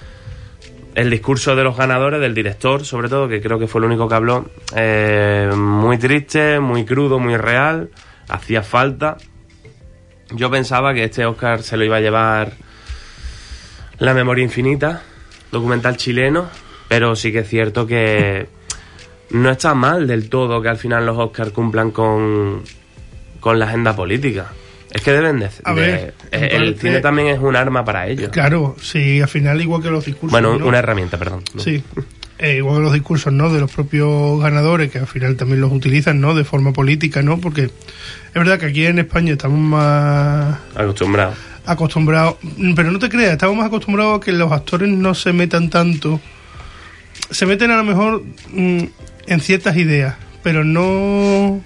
El discurso de los ganadores, del director sobre todo, que creo que fue el único que habló, eh, muy triste, muy crudo, muy real, hacía falta. Yo pensaba que este Oscar se lo iba a llevar La memoria infinita, documental chileno, pero sí que es cierto que no está mal del todo que al final los Oscars cumplan con, con la agenda política. Es que deben de... A de ver, el entonces, cine también es un arma para ellos. Claro, sí, al final igual que los discursos. Bueno, ¿no? una herramienta, perdón. ¿no? Sí. eh, igual los discursos, ¿no?, de los propios ganadores, que al final también los utilizan, ¿no?, de forma política, ¿no? Porque es verdad que aquí en España estamos más acostumbrados. Acostumbrados, pero no te creas, estamos más acostumbrados a que los actores no se metan tanto. Se meten a lo mejor mmm, en ciertas ideas, pero no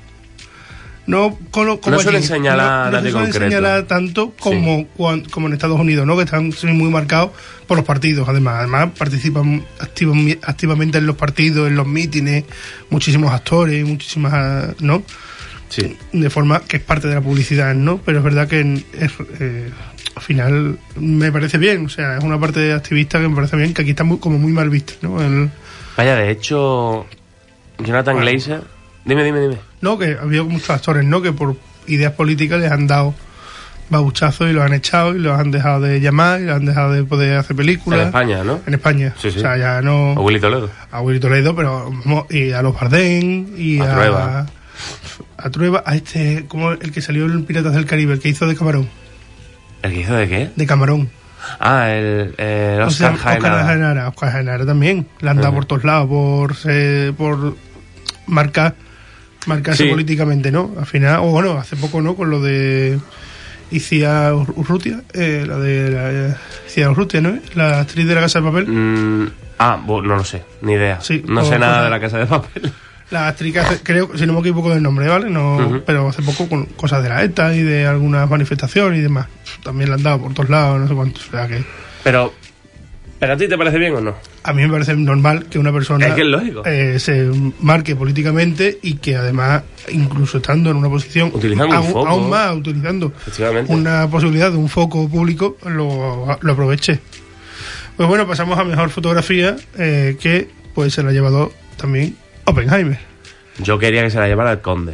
no como, como no suelen allí, señalar no, a no nadie se suelen concreto. señalar tanto como, sí. cuan, como en Estados Unidos, ¿no?, que están muy marcados por los partidos. Además, además participan activo, activamente en los partidos, en los mítines, muchísimos actores, muchísimas, ¿no? Sí. De forma que es parte de la publicidad, ¿no? Pero es verdad que es, eh, al final me parece bien, o sea, es una parte activista que me parece bien, que aquí está muy, como muy mal vista, ¿no? El... Vaya, de hecho, Jonathan bueno. Glazer... Dime, dime, dime. No, que había muchos actores, ¿no?, que por ideas políticas les han dado babuchazos y los han echado y los han dejado de llamar y los han dejado de poder hacer películas. En España, ¿no? En España. Sí, sí. O sea, ya no... A Willy Toledo. A Willy Toledo, pero... Y a los Bardem y a... a Trueba. A Trueba, a este... como el que salió en Piratas del Caribe, el que hizo de Camarón. ¿El que hizo de qué? De Camarón. Ah, el, el Oscar, o sea, Jaenara. Oscar Jaenara. Oscar Jaenara también. La han dado uh-huh. por todos lados, por, eh, por marcar... marcarse sí. políticamente, ¿no? Al final, o bueno, hace poco, ¿no?, con lo de Icía Urrutia, eh, la de la, Icía Urrutia, ¿no? La actriz de La Casa de Papel. Mm, ah, no lo sé, ni idea. Sí, no sé nada de La Casa de Papel. La actriz que hace, creo, si no me equivoco del nombre, ¿vale? No, uh-huh. Pero hace poco con cosas de la ETA y de algunas manifestaciones y demás. También la han dado por todos lados, no sé cuántos. O sea que... Pero... ¿Pero a ti te parece bien o no? A mí me parece normal que una persona es que es lógico. Eh, se marque políticamente y que además, incluso estando en una posición utilizando aún, un foco, aún más, utilizando una posibilidad de un foco público, lo, lo aproveche. Pues bueno, pasamos a mejor fotografía, eh, que pues se la ha llevado también Oppenheimer. Yo quería que se la llevara el Conde.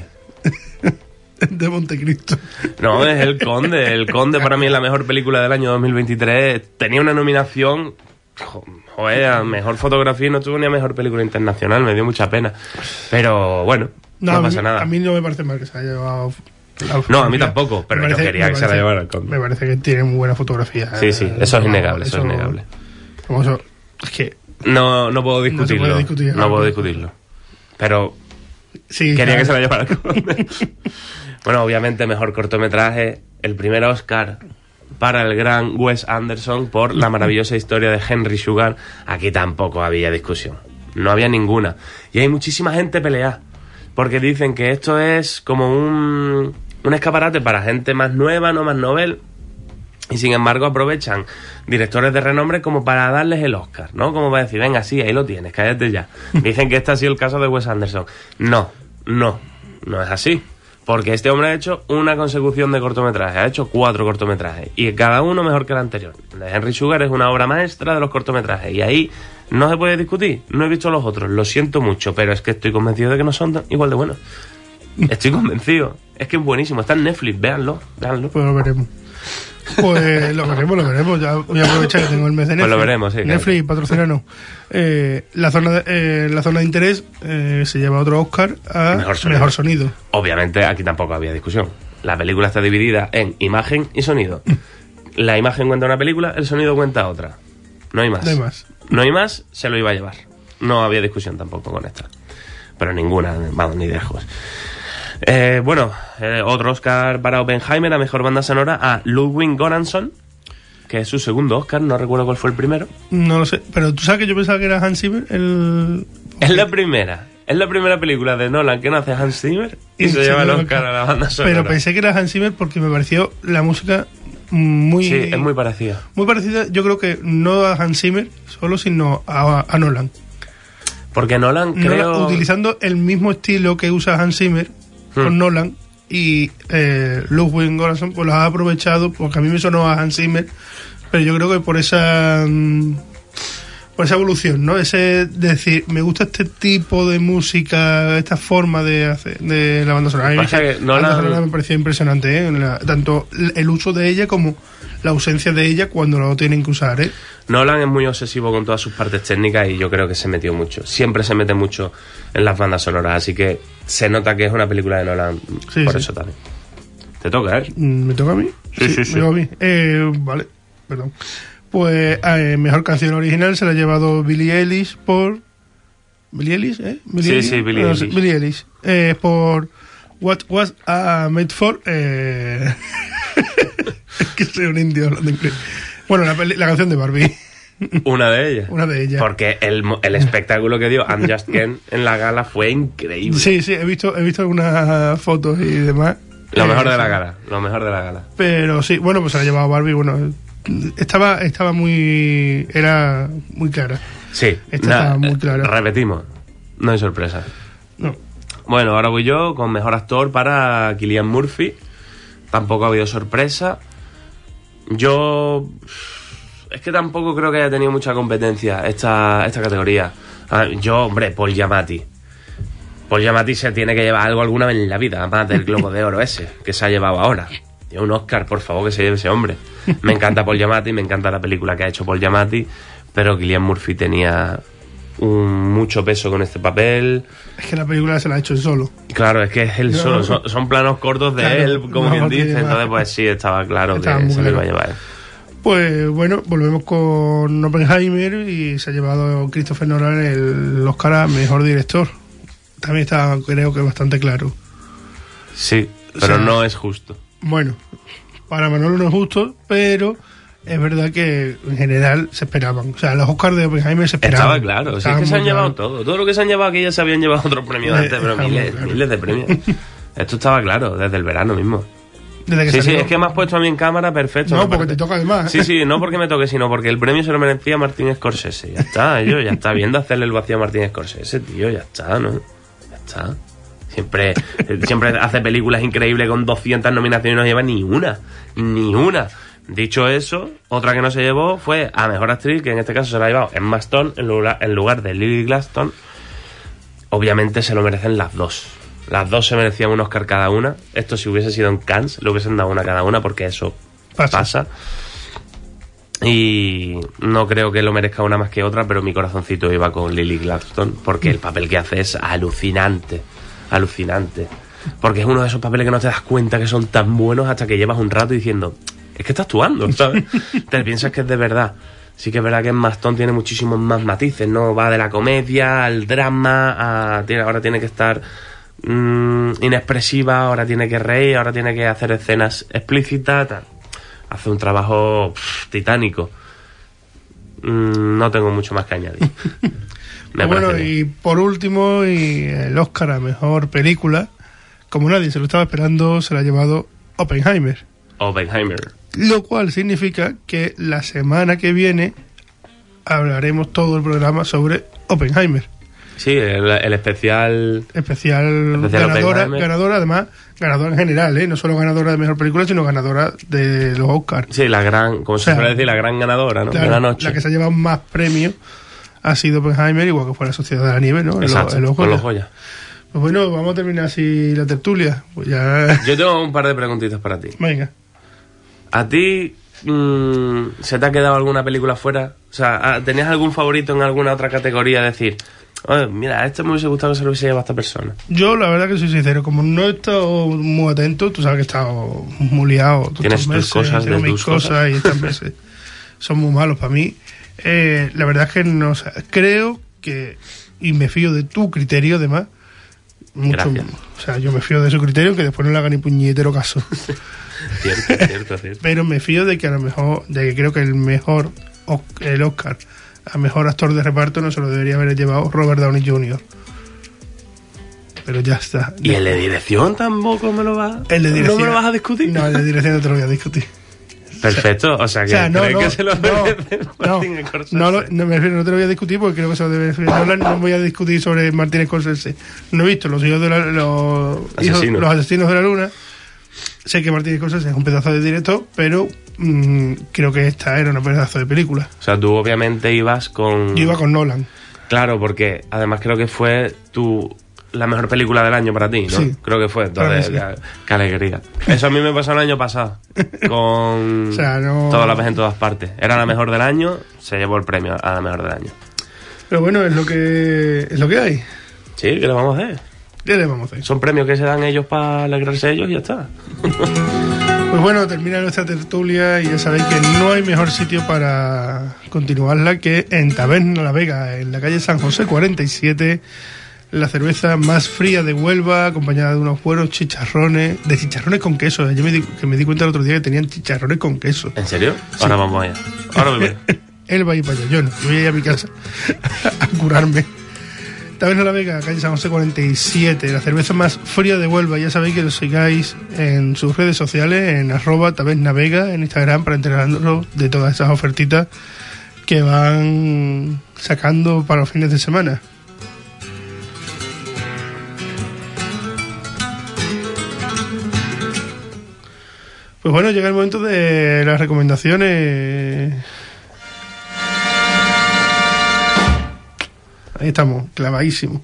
De Montecristo. No, es el Conde. El Conde para mí es la mejor película del año dos mil veintitrés. Tenía una nominación... Joder, a mejor fotografía y no tuvo ni a mejor película internacional, me dio mucha pena. Pero bueno, no, no pasa a mí, nada. A mí no me parece mal que se haya llevado. No, a mí tampoco, pero parece, yo quería que parece, se la llevara el Conde. Me parece que tiene muy buena fotografía. Sí, sí, eso es innegable, eso, eso es innegable. Como eso, es que. No, no puedo discutirlo. No, discutir, no puedo discutirlo. Pero. Sí, quería claro. que se la llevara el Conde. Bueno, obviamente, mejor cortometraje, el primer Oscar para el gran Wes Anderson por La maravillosa historia de Henry Sugar. Aquí tampoco había discusión, no había ninguna. Y hay muchísima gente peleada, porque dicen que esto es como un, un escaparate para gente más nueva, no más novel, y sin embargo aprovechan directores de renombre como para darles el Oscar, ¿no? Como para decir, venga, sí, ahí lo tienes, cállate ya. Dicen que este ha sido el caso de Wes Anderson. No, no, no es así. Porque este hombre ha hecho una consecución de cortometrajes, ha hecho cuatro cortometrajes, y cada uno mejor que el anterior. El de Henry Sugar es una obra maestra de los cortometrajes, y ahí no se puede discutir. No he visto los otros, lo siento mucho, pero es que estoy convencido de que no son igual de buenos. Estoy convencido. Es que es buenísimo, está en Netflix, véanlo, véanlo. Pues lo veremos. Pues lo veremos, lo veremos. Ya voy a aprovechar que tengo el mes de Netflix. Pues lo veremos, sí. Netflix, claro. Patrocínanos. Eh, la, zona de, eh, la zona de interés eh, se lleva otro Oscar a Mejor Sonido. Mejor Sonido. Obviamente aquí tampoco había discusión. La película está dividida en imagen y sonido. La imagen cuenta una película, el sonido cuenta otra. No hay más. No hay más. No hay más, se lo iba a llevar. No había discusión tampoco con esta. Pero ninguna, vamos, ni de lejos. Eh, bueno, eh, otro Oscar para Oppenheimer, a mejor banda sonora, a Ludwig Göransson, que es su segundo Oscar, no recuerdo cuál fue el primero. No lo sé, pero tú sabes que yo pensaba que era Hans Zimmer. El... Es la primera, es la primera película de Nolan que no hace Hans Zimmer y, y se lleva el Oscar a la banda sonora. Pero pensé que era Hans Zimmer porque me pareció la música muy... Sí, es muy parecida. Muy parecida, yo creo que no a Hans Zimmer solo, sino a, a Nolan. Porque Nolan, creo... Nolan, utilizando el mismo estilo que usa Hans Zimmer con hmm. Nolan, y eh, Ludwig Göransson pues lo ha aprovechado, porque a mí me sonó a Hans Zimmer, pero yo creo que por esa por esa evolución, ¿no? Ese decir, me gusta este tipo de música, esta forma de hacer de la banda sonora. A mí me, Nolan... me pareció impresionante, ¿eh? La, tanto el uso de ella como la ausencia de ella cuando lo tienen que usar, ¿eh? Nolan es muy obsesivo con todas sus partes técnicas y yo creo que se metió mucho. Siempre se mete mucho en las bandas sonoras, así que se nota que es una película de Nolan, sí, por sí. eso también. ¿Te toca, eh? ¿Me toca a mí? Sí, sí, sí. sí. Me toca a mí. Eh, vale, perdón. Pues eh, mejor canción original se la ha llevado Billie Eilish por Billie Eilish, ¿eh? Billie Sí, Eilish. sí, Billie No, Eilish. Billie Eilish. Eh, por What Was I Made For. Eh... es que soy un indio hablando inglés. Bueno, la, peli- la canción de Barbie. Una de ellas. Una de ellas. Porque el, mo- el espectáculo que dio I'm Just Ken en la gala fue increíble. Sí, sí, he visto, he visto algunas fotos y demás. Lo Eh, mejor de sí. la gala, lo mejor de la gala. Pero sí, bueno, pues se la ha llevado Barbie, bueno, estaba, estaba muy, era muy clara. Sí, Esta na- estaba muy clara. repetimos, no hay sorpresa. No. Bueno, ahora voy yo con mejor actor para Cillian Murphy. Tampoco ha habido sorpresa. Yo... Es que tampoco creo que haya tenido mucha competencia esta, esta categoría. Ah, Yo, hombre, Paul Giamatti. Paul Giamatti se tiene que llevar algo alguna vez en la vida, además del Globo de Oro ese, que se ha llevado ahora. Y un Oscar, por favor, que se lleve ese hombre. Me encanta Paul Giamatti, me encanta la película que ha hecho Paul Giamatti, pero Cillian Murphy tenía un mucho peso con este papel. Es que la película se la ha hecho él solo. Claro, es que es él No. solo, son, son planos cortos de Claro, él, como no, quien tiene dice. más. Entonces, pues sí, estaba claro Estaba que muy se lo iba a claro. llevar él. Pues bueno, volvemos con Oppenheimer y se ha llevado Christopher Nolan el Oscar a Mejor Director. También está, creo que bastante claro. Sí, O pero sea, no es justo. Bueno, para Manolo no es justo, pero es verdad que en general se esperaban. O sea, los Oscars de Oppenheimer se esperaban. Estaba claro, si es Estaban que se muy han llevado claros. todo. Todo lo que se han llevado aquí ya se habían llevado otros premios Eh, antes, pero está muy miles, claro. miles de premios. Esto estaba claro, desde el verano mismo. Desde que Sí, sí, salió. es que me has puesto a mí en cámara, perfecto. No, me porque parece. te toca además. Sí, sí, no porque me toque, sino porque el premio se lo merecía Martín Scorsese. Ya está, yo ya está viendo hacerle el vacío a Martín Scorsese, tío, ya está, ¿no? Ya está. Siempre, siempre hace películas increíbles con doscientas nominaciones y no lleva ni una, ni una. Dicho eso, otra que no se llevó fue a Mejor Actriz, que en este caso se la ha llevado Emma Stone en lugar, en lugar de Lily Gladstone. Obviamente se lo merecen las dos. Las dos se merecían un Oscar cada una. Esto si hubiese sido en Cannes, le hubiesen dado una cada una, porque eso Pasa. pasa. Y no creo que lo merezca una más que otra, pero mi corazoncito iba con Lily Gladstone, porque el papel que hace es alucinante, alucinante. Porque es uno de esos papeles que no te das cuenta que son tan buenos hasta que llevas un rato diciendo, es que está actuando, ¿sabes? Te piensas que es de verdad. Sí que es verdad que en Maston tiene muchísimos más matices, ¿no? Va de la comedia al drama, a, tiene, ahora tiene que estar mmm, inexpresiva, ahora tiene que reír, ahora tiene que hacer escenas explícitas, tal. Hace un trabajo pff, titánico. Mm, no tengo mucho más que añadir. Me Bueno, parece bien. y por último, y el Oscar a Mejor Película, como nadie se lo estaba esperando, se lo ha llevado Oppenheimer. Oppenheimer. Lo cual significa que la semana que viene hablaremos todo el programa sobre Oppenheimer. Sí, el, el especial... Especial, Especial ganadora, Oppenheimer. ganadora además, ganadora en general, ¿eh? No solo ganadora de Mejor Película, sino ganadora de los Oscars. Sí, la gran, como O sea, se suele decir, la gran ganadora, ¿no? Claro, de la noche. la que se ha llevado más premios ha sido Oppenheimer, igual que fue la Sociedad de la Nieve, ¿no? En Exacto, los- en los con Goya. los Goya. Pues bueno, vamos a terminar así la tertulia. Pues ya... Yo tengo un par de preguntitas para ti. Venga. ¿A ti mmm, se te ha quedado alguna película fuera? O sea, ¿tenías algún favorito en alguna otra categoría? Decir, oye, mira, a este me hubiese gustado que se lo hubiese llevado a esta persona. Yo, la verdad que soy sincero, como no he estado muy atento, tú sabes que he estado muy liado todos Tienes estos tus meses, cosas tengo de mis tus cosas, cosas. y estos meses son muy malos para mí. Eh, la verdad es que no, o sea, creo que, y me fío de tu criterio además, mucho, Gracias. o sea, yo me fío de su criterio, que después no le haga ni puñetero caso. Cierto, cierto, cierto. Pero me fío de que a lo mejor, de que creo que el mejor, Os- el Oscar a mejor actor de reparto no se lo debería haber llevado Robert Downey junior Pero ya está. ¿Y el de dirección tampoco me lo vas El de ¿No dirección- me lo vas a discutir? No, el de dirección no te lo voy a discutir. Perfecto, o sea que O sea, no, ¿crees no, que se lo no, merece no, Martin Scorsese? no, lo- no, me refiero, no te lo voy a discutir porque creo que se lo debe no, no voy a discutir sobre Martin Scorsese. No he visto los hijos de la, los, hijos- Asesinos. los asesinos de la luna. Sé que Martin Scorsese es un pedazo de director, pero mm, creo que esta era un pedazo de película. O sea, tú obviamente ibas con... Yo iba con Nolan. Claro, porque además creo que fue tu la mejor película del año para ti, ¿no? Sí. Creo que fue. Entonces, Claro que qué, qué alegría. Eso a mí me pasó el año pasado. Con O sea, no- Todas las veces en todas partes. Era la mejor del año, se llevó el premio a la mejor del año. Pero bueno, es lo que es lo que hay. Sí, ¿qué le vamos a hacer? ¿Qué le vamos a hacer? Son premios que se dan ellos para alegrarse ellos y ya está. Pues bueno, termina nuestra tertulia y ya sabéis que no hay mejor sitio para continuarla que en Taberna La Vega, en la calle San José cuarenta y siete, la cerveza más fría de Huelva, acompañada de unos buenos chicharrones, de chicharrones con queso. Yo me di, que me di cuenta el otro día que tenían chicharrones con queso. ¿En serio? Sí. Ahora vamos allá. Ahora me voy. Él va a ir para allá, yo no, yo voy a ir a mi casa a curarme. Taberna La Vega, calle San José cuarenta y siete, la cerveza más fría de Huelva. Ya sabéis que lo sigáis en sus redes sociales, en arroba Taberna Vega, en Instagram, para enteraros de todas esas ofertitas que van sacando para los fines de semana. Pues bueno, llega el momento de las recomendaciones. Ahí estamos, clavadísimos.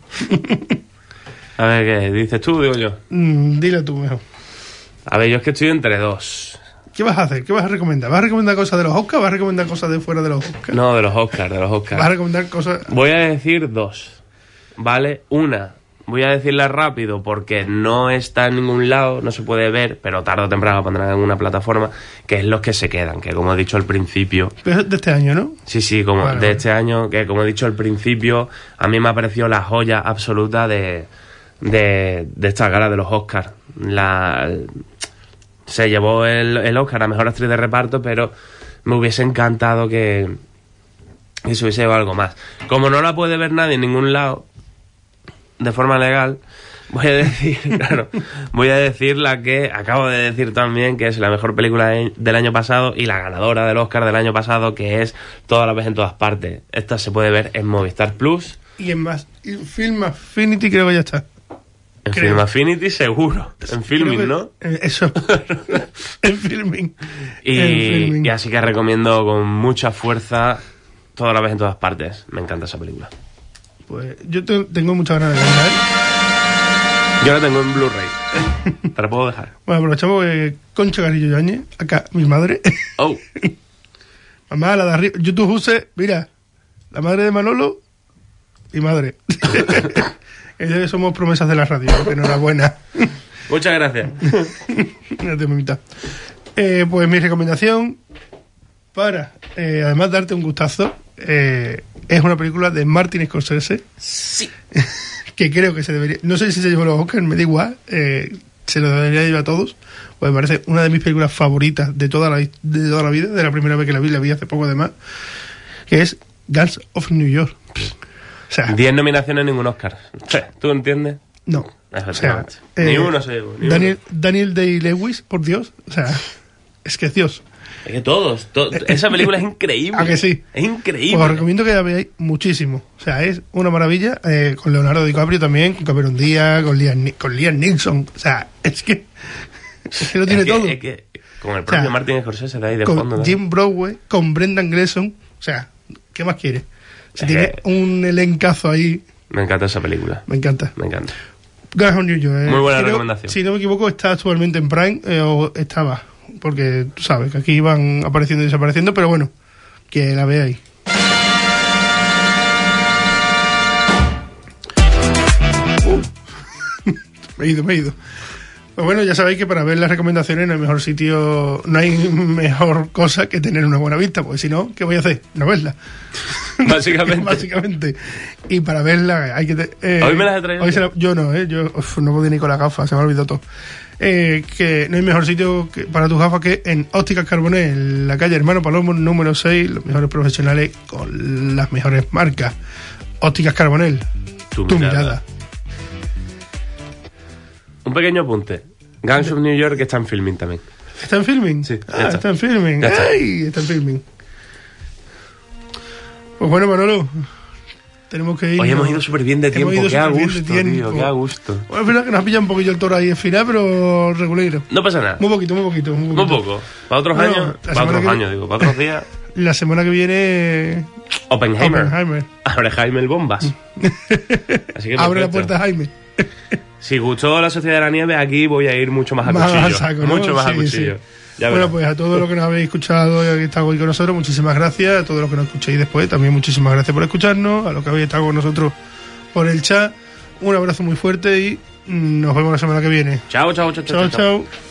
A ver, ¿qué dices tú, digo yo? Mm, dile tú mejor. A ver, yo es que estoy entre dos. ¿Qué vas a hacer? ¿Qué vas a recomendar? ¿Vas a recomendar cosas de los Oscars? ¿Vas a recomendar cosas de fuera de los Oscars? No, de los Oscars, de los Oscars. ¿Vas a recomendar cosas...? Voy a decir dos, ¿vale? Una, voy a decirla rápido porque no está en ningún lado, no se puede ver, pero tarde o temprano la pondrán en una plataforma, que es Los que se quedan, que como he dicho al principio... Pero es de este año, ¿no? Sí, sí, como Vale, de vale. este año, que como he dicho al principio, a mí me ha parecido la joya absoluta de, de, de esta gala de los Oscars. La... Se llevó el, el Oscar a Mejor Actriz de Reparto, pero me hubiese encantado que, que se hubiese llevado algo más. Como no la puede ver nadie en ningún lado, de forma legal, voy a decir, claro, voy a decir la que acabo de decir también, que es la mejor película de, del año pasado y la ganadora del Oscar del año pasado, que es Toda la vez en todas partes. Esta se puede ver en Movistar Plus. Y en más, y Film Affinity creo que ya está. En Creo. Film Affinity seguro. En Filming, Creo que- ¿no? eh, Eso. En Filming. Y, En Filming. y así que recomiendo con mucha fuerza Toda la vez en todas partes. Me encanta esa película. Pues yo te- tengo muchas ganas de verla, ¿eh? Yo la tengo en Blu-ray. Te la puedo dejar. Bueno, aprovechamos que Concha Garrillo Yáñez, acá, mi madre. Oh, Mamá, la de arriba. YouTube use, mira, la madre de Manolo y madre. Eh, Somos promesas de la radio, que enhorabuena. muchas gracias. No te mamita. Eh, pues mi recomendación para, eh, además darte un gustazo, eh, es una película de Martin Scorsese. Sí. Que creo que se debería, no sé si se llevó los Oscars, me da igual, eh, se lo debería llevar a todos, pues me parece una de mis películas favoritas de toda la de toda la vida, de la primera vez que la vi, la vi hace poco además, que es Guns of New York. O sea, Diez nominaciones, ningún Oscar. ¿Tú entiendes? no. O sea, Efectivamente. Ni eh, uno se llevó. Ni Daniel, uno. Daniel Day-Lewis, por Dios, o sea, es que es Dios. Es que todos. to- esa película es increíble. ¿A que sí? Es increíble. Os recomiendo que la veáis muchísimo. O sea, es una maravilla. Eh, con Leonardo DiCaprio también, con Cameron Díaz, con Liam, Ni- con Liam Neeson. O sea, es que, es que lo tiene es que, todo. Es que, con el propio O sea, Martin Scorsese de ahí de Con fondo. ¿no? Jim Broadway, con Brendan Gleeson. O sea, ¿qué más quiere? Si Es tiene que- un elencazo ahí, Me encanta esa película. me encanta. Me encanta. Guns of New York. eh. Muy buena Creo- recomendación. Si no me equivoco, está actualmente en Prime, eh, o estaba. Porque tú sabes que aquí van apareciendo y desapareciendo, pero bueno, que la veáis. Uh. me he ido, me he ido. Pues bueno, ya sabéis que para ver las recomendaciones no hay mejor sitio, no hay mejor cosa que tener una buena vista, porque si no, ¿qué voy a hacer? No verla. Básicamente. Básicamente. Y para verla hay que... te- eh, ¿Hoy me las he traído hoy yo? se la- yo no, ¿eh? Yo uf, no podía ni con la gafa, se me ha olvidado todo. Eh, que no hay mejor sitio que, para tus gafas que en Ópticas Carbonet, en la calle Hermano Palomo, número seis, los mejores profesionales con las mejores marcas. Ópticas Carbonell, Tu tu mirada. mirada. Un pequeño apunte. Guns of New York está en filming también. ¿Está en filming? Sí, ya ah, está. está en filming. Ya está. ¡Ay! Está en filming. Pues bueno, Manolo, tenemos que ir. Hoy hemos ido súper bien de tiempo. Hemos ido Qué a superbién de gusto, tiempo. tío. Qué a gusto. Bueno, es verdad que nos ha pillado un poquillo el toro ahí al final, pero regulero. No pasa nada. Muy poquito, muy poquito. Muy, Muy poquito. poco. Para otros Bueno, años. la Para semana otros que- años, digo. Para otros días. La semana que viene. Oppenheimer. Oppenheimer. Abre Jaime el Bombas. Así que Abre la perfecto. puerta, Jaime. Si gustó la Sociedad de la Nieve, aquí voy a ir mucho más a Más cuchillo. al saco, ¿no? Mucho más a Sí, cuchillo. sí. Ya Bueno, verás. pues a todos los que nos habéis escuchado y habéis estado hoy con nosotros, muchísimas gracias. A todos los que nos escuchéis después, también muchísimas gracias por escucharnos. A los que habéis estado con nosotros por el chat, un abrazo muy fuerte y mm, nos vemos la semana que viene. Chao, chao, chao, Chao, chao.